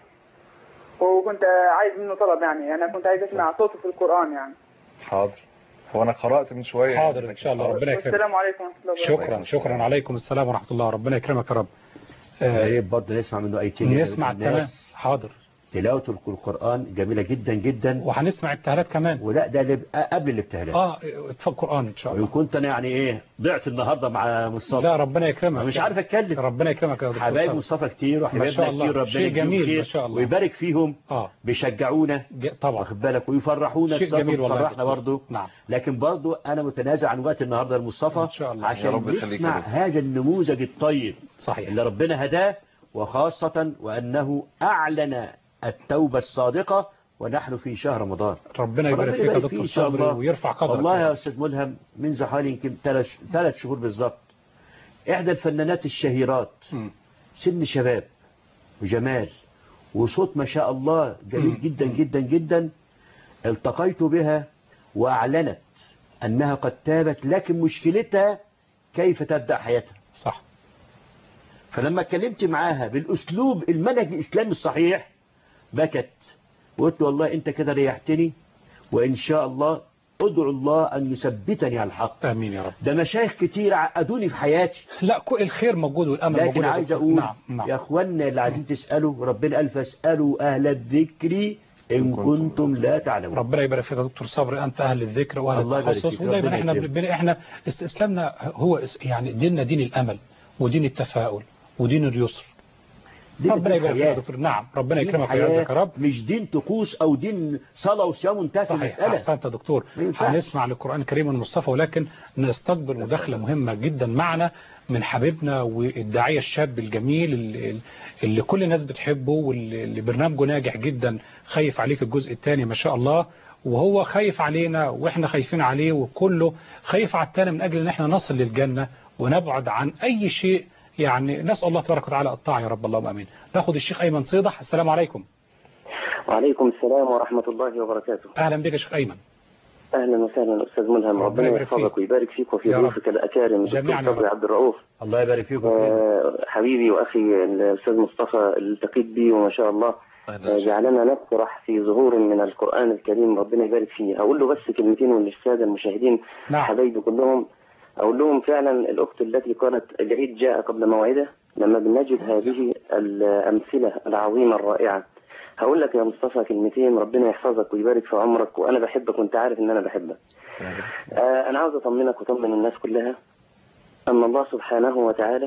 وكنت عايز منه طلب يعني، أنا كنت عايز أسمع صوته في القرآن يعني. حاضر. هو أنا قرأت من شوية. حاضر إن شاء الله، ربنا يكرمك. السلام عليكم ورحمة الله وبركاته. شكرا. عليكم السلام ورحمة الله، ربنا يكرمك يا رب. برضه نسمع منه آيتين. نسمع تمام. حاضر. تلاوة القرآن جميلة جدا جدا، وهنسمع ابتهالات كمان. ولا ده قبل الابتهالات. في القرآن ان شاء الله. وكنت انا يعني ايه ضعت النهارده مع مصطفى. لا ربنا يكرمك، مش عارف اتكلم. ربنا يكرمك يا دكتور. حبايب مصطفى كتير وحبايبنا كتير، ربنا شيء جميل ما شاء الله ويبارك فيهم. بيشجعونا طبعا، واخد بالك، ويفرحونا. شيء جميل والله، فرحنا برضه. نعم. لكن برضه انا متنازع عن وقت النهارده لمصطفى ان شاء الله عشان نسمع هذا النموذج الطيب. صحيح. اللي ربنا هداه، وخاصة وأنه أعلن التوبة الصادقة ونحن في شهر رمضان. ربنا يبارك فيك يا دكتور صبري ويرفع قدرك. والله يا أستاذ ملهم، منذ حوالي يمكن 3 شهور بالضبط، إحدى الفنانات الشهيرات، سن شباب وجمال وصوت ما شاء الله جميل جدا جدا جدا، التقيت بها وأعلنت أنها قد تابت، لكن مشكلتها كيف تبدأ حياتها. صح. فلما اتكلمت معاها بالأسلوب المنهج الإسلامي الصحيح بكت، وقلت والله أنت كده ريحتني، وإن شاء الله أدعو الله أن يثبتني على الحق. آمين يا رب. ده مشايخ كتير عقدوني في حياتي. لا، الخير موجود والأمل موجود. لكن عايز أقول يا أخوانا اللي عايزين تسألوا، ربنا قال فاسألوا أهل الذكر إن كنتم لا تعلمون. ربنا يبارك فيك يا دكتور صبري، أنت أهل الذكر وأهل التخصص، ودايما احنا استسلامنا هو يعني ديننا دين الأمل ودين التفاؤل ودين اليسر. ربنا يبارك فيك يا دكتور. نعم، ربنا يكرمك ويعزك يا رب. مش دين طقوس او دين صلاه وصيام وانتهت المساله. احسنت يا دكتور. هنسمع للقران الكريم المصطفى، ولكن نستقبل مداخله مهمه جدا معنا من حبيبنا والداعيه الشاب الجميل اللي كل الناس بتحبه، واللي برنامجه ناجح جدا. خايف عليك الجزء الثاني ما شاء الله، وهو خايف علينا واحنا خايفين عليه، وكله خايف على الثاني من اجل ان احنا نصل للجنه ونبعد عن اي شيء. يعني نسأل الله تبارك وتعالى الطاعة يا رب، اللهم امين. ناخد الشيخ أيمن صيدح. السلام عليكم. وعليكم السلام ورحمة الله وبركاته. أهلا بك يا شيخ أيمن. أهلا وسهلا أستاذ ملهم، ربنا يحفظك ويبارك فيك وفي ضيوفك الأكارم جميعا الدكتور عبد الرؤوف. الله يبارك فيك. حبيبي وأخي الأستاذ مصطفى التقيت بي وما شاء الله جعلنا نفرح في ظهور من القرآن الكريم، ربنا يبارك فيه. أقول له بس كلمتين وللسادة المشاهدين حبايبي كلهم، أقول لهم فعلا الأخت التي قالت العيد جاء قبل موعده، لما بنجد هذه الأمثلة العظيمة الرائعة. هقول لك يا مصطفى كلمتين، ربنا يحفظك ويبارك في عمرك، وأنا بحبك وأنت عارف إن أنا بحبك. أنا عاوز أطمنك وأطمن الناس كلها أن الله سبحانه وتعالى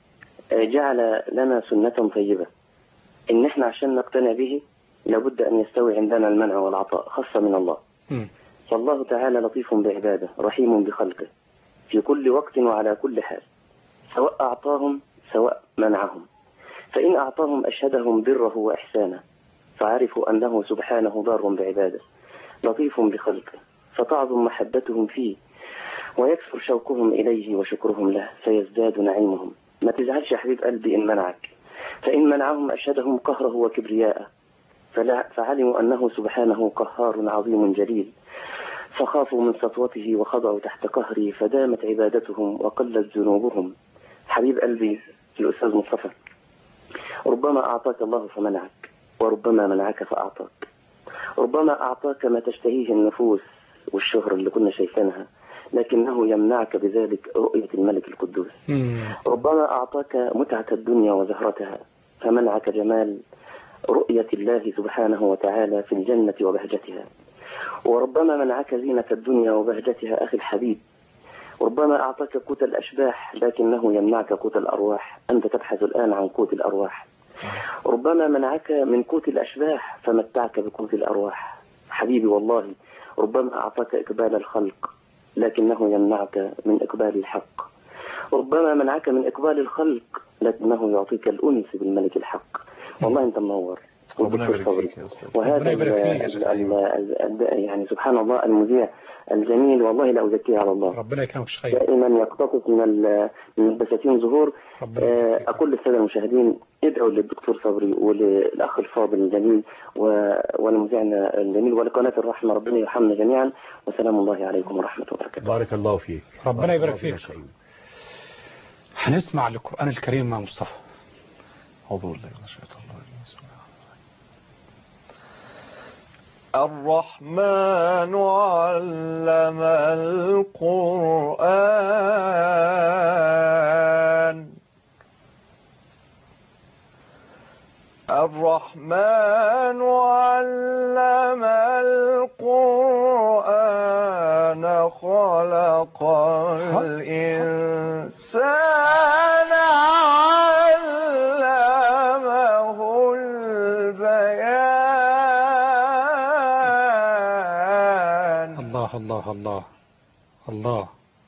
جعل لنا سنة طيبة، إن إحنا عشان نقتنع به لابد أن يستوي عندنا المنع والعطاء خاصة من الله. فالله تعالى لطيف بعباده رحيم بخلقه في كل وقت وعلى كل حال، سواء أعطاهم سواء منعهم. فإن أعطاهم أشهدهم بره وإحسانه، فعرفوا أنه سبحانه ضار بعباده لطيف بخلقه، فتعظم محبتهم فيه ويكثر شوقهم إليه وشكرهم له، فيزداد نعيمهم. ما تزعلش يا حبيب قلبي إن منعك، فإن منعهم أشهدهم قهره وكبرياءه، فعلموا أنه سبحانه قهار عظيم جليل، فخافوا من سطوته وخضعوا تحت قهره، فدامت عبادتهم وقلت ذنوبهم. حبيب قلبي الأستاذ مصطفى، ربما أعطاك الله فمنعك، وربما منعك فأعطاك. ربما أعطاك ما تشتهيه النفوس والشهرة اللي كنا شايفينها، لكنه يمنعك بذلك رؤية الملك القدوس. ربما أعطاك متعة الدنيا وزهرتها، فمنعك جمال رؤية الله سبحانه وتعالى في الجنة وبهجتها. وربما منعك زينة الدنيا وبهجتها أخي الحبيب، ربما أعطاك قوت الأشباح لكنه يمنعك قوت الأرواح. أنت تبحث الآن عن قوت الأرواح. ربما منعك من قوت الأشباح فمتعك بقوت الأرواح. حبيبي والله ربما أعطاك إقبال الخلق لكنه يمنعك من إقبال الحق. ربما منعك من إقبال الخلق لكنه يعطيك الأنس بالملك الحق. والله أنت منور. وهذا يعني سبحان الله المذيع الجميل والله لا أزكيه على الله. ربنا يكرمك شيخ. دائما يقتطف من البساتين زهور. أقول للسادة المشاهدين ادعوا للدكتور صبري وللأخ الفاضل الجميل ولمذيعنا الجميل ولقناة الرحمة. ربنا يرحمنا جميعا وسلام الله عليكم ورحمة الله وبركاته. بارك الله فيك. ربنا يبارك فيك. هنسمع للقرآن الكريم مع مصطفى. أعوذ بالله من الشيطان الرجيم. الرحمن علم القرآن. الرحمن علم القرآن خلق الإنسان علمه البيان. الله الله الله.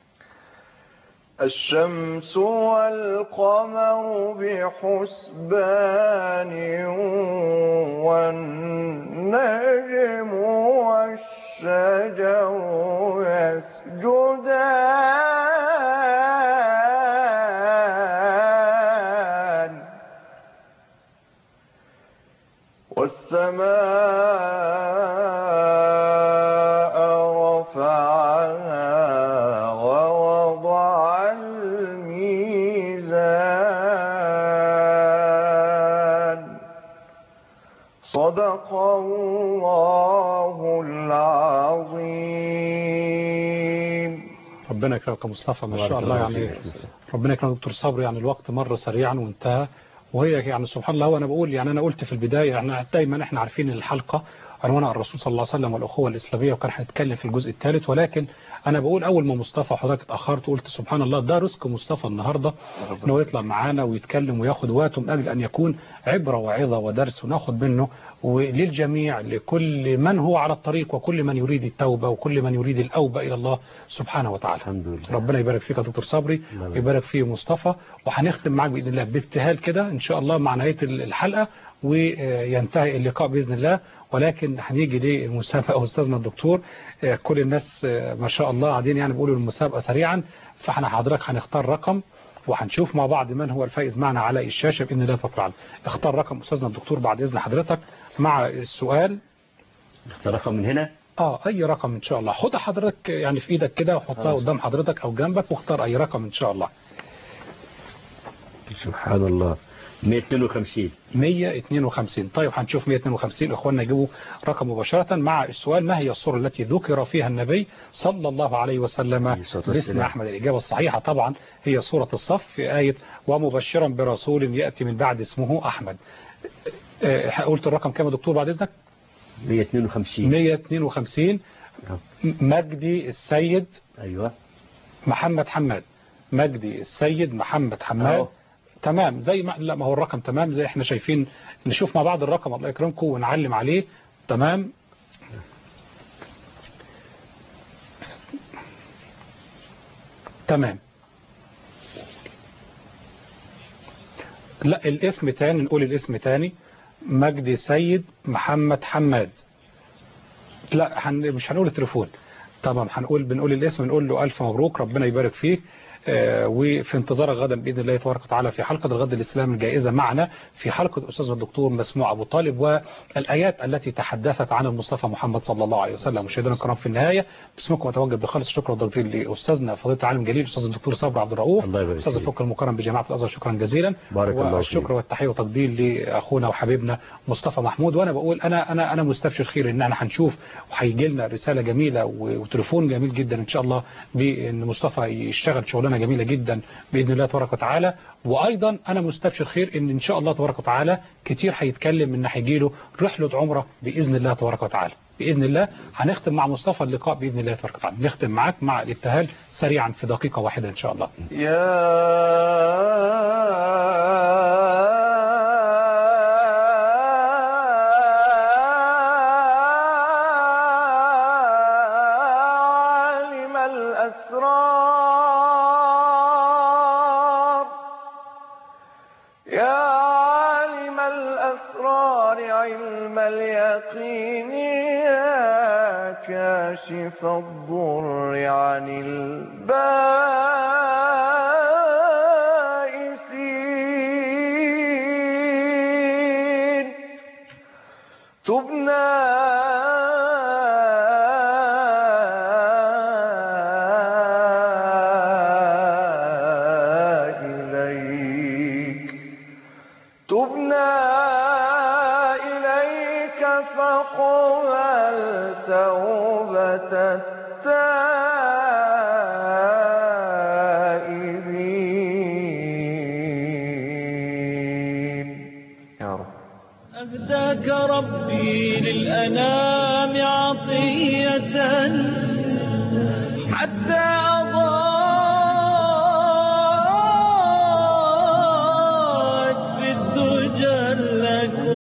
الشمس والقمر بحسبان والنجم والشجر يسجدان والسماء رفعها ووضع الميزان. صدق الله العظيم. ربنا يكرمك مصطفى ما شاء الله. يعني ربنا يكرمك دكتور صبري. يعني الوقت مر سريعا وانتهى، وهي يعني سبحان الله. وانا بقول يعني انا قلت في البداية يعني دايما احنا عارفين الحلقة عنوانها الرسول صلى الله عليه وسلم والأخوة الإسلامية، وكان هنتكلم في الجزء الثالث، ولكن أنا بقول أول ما مصطفى حضرتك اتأخرت قلت سبحان الله ده رزق مصطفى النهاردة إنه يطلع معانا ويتكلم وياخد وقته من أجل أن يكون عبرة وعظة ودرس وناخد منه وللجميع، لكل من هو على الطريق وكل من يريد التوبة وكل من يريد الأوبة إلى الله سبحانه وتعالى. الحمد لله. ربنا يبارك فيك يا دكتور صبري ويبارك فيه مصطفى. وهنختم معاك بإذن الله بابتهال كده إن شاء الله مع نهاية الحلقة وينتهي اللقاء بإذن الله. ولكن هنيجي للمسابقة أستاذنا الدكتور. كل الناس ما شاء الله قاعدين يعني بيقولوا المسابقة سريعا، فاحنا حضرتك هنختار رقم وهنشوف مع بعض من هو الفائز معنا على الشاشة بإذن الله تبارك. اختار رقم أستاذنا الدكتور بعد إذن حضرتك مع السؤال. اختار رقم من هنا؟ أي رقم إن شاء الله. خدها حضرتك يعني في إيدك كده وحطها قدام حضرتك أو جنبك واختار أي رقم إن شاء الله. سبحان الله. 152. طيب هنشوف 152 اخواننا يجيبوا رقم مباشرة مع السؤال: ما هي السورة التي ذكر فيها النبي صلى الله عليه وسلم باسم أحمد؟ الإجابة الصحيحة طبعا هي سورة الصف في آية ومبشرا برسول يأتي من بعد اسمه أحمد. قلت الرقم كام يا دكتور بعد إذنك؟ 152. مجدي السيد. أيوة. محمد حماد. مجدي السيد محمد حماد. تمام زي ما لا ما هو الرقم تمام زي احنا شايفين. نشوف مع بعض الرقم الله يكرمكم ونعلم عليه. تمام تمام. لا الاسم تاني، نقول الاسم تاني: مجدي سيد محمد حماد. لا مش هنقول التليفون. تمام بنقول الاسم، نقول له ألف مبروك ربنا يبارك فيه. وفي انتظارك غدا بإذن الله تبارك وتعالى في حلقة الغد الإسلام الجائزة معنا في حلقة أستاذ الدكتور مسموع أبو طالب والآيات التي تحدثت عن المصطفى محمد صلى الله عليه وسلم. مشاهدينا الكرام في النهاية باسمكم أتوجه بخالص الشكر والتقدير لأستاذنا فضيلة العالم جليل أستاذ الدكتور صبري عبد الرؤوف أستاذ الفقه المكرم بجامعة الأزهر. شكرا جزيلا. والشكر والتحية والتقدير لأخونا وحبيبنا مصطفى محمود. وأنا بقول أنا مستبشر خير إن احنا هنشوف وهيجي لنا رسالة جميلة وتليفون جميل جدا إن شاء الله بأن مصطفى يشتغل شغلنا شغلانة جميلة جدا بإذن الله تبارك وتعالى. وأيضا أنا مستبشر خير إن شاء الله تبارك وتعالى كتير هيتكلم إن هيجيله رحلة عمرة بإذن الله تبارك وتعالى. بإذن الله هنختم مع مصطفى اللقاء بإذن الله تبارك وتعالى. نختم معاك مع الابتهال سريعا في دقيقة واحدة إن شاء الله. كاشف الضر عن البائسين تبنا إليك فقبل توبة التائبين يا رب. أهداك ربي للأنام عطية حتى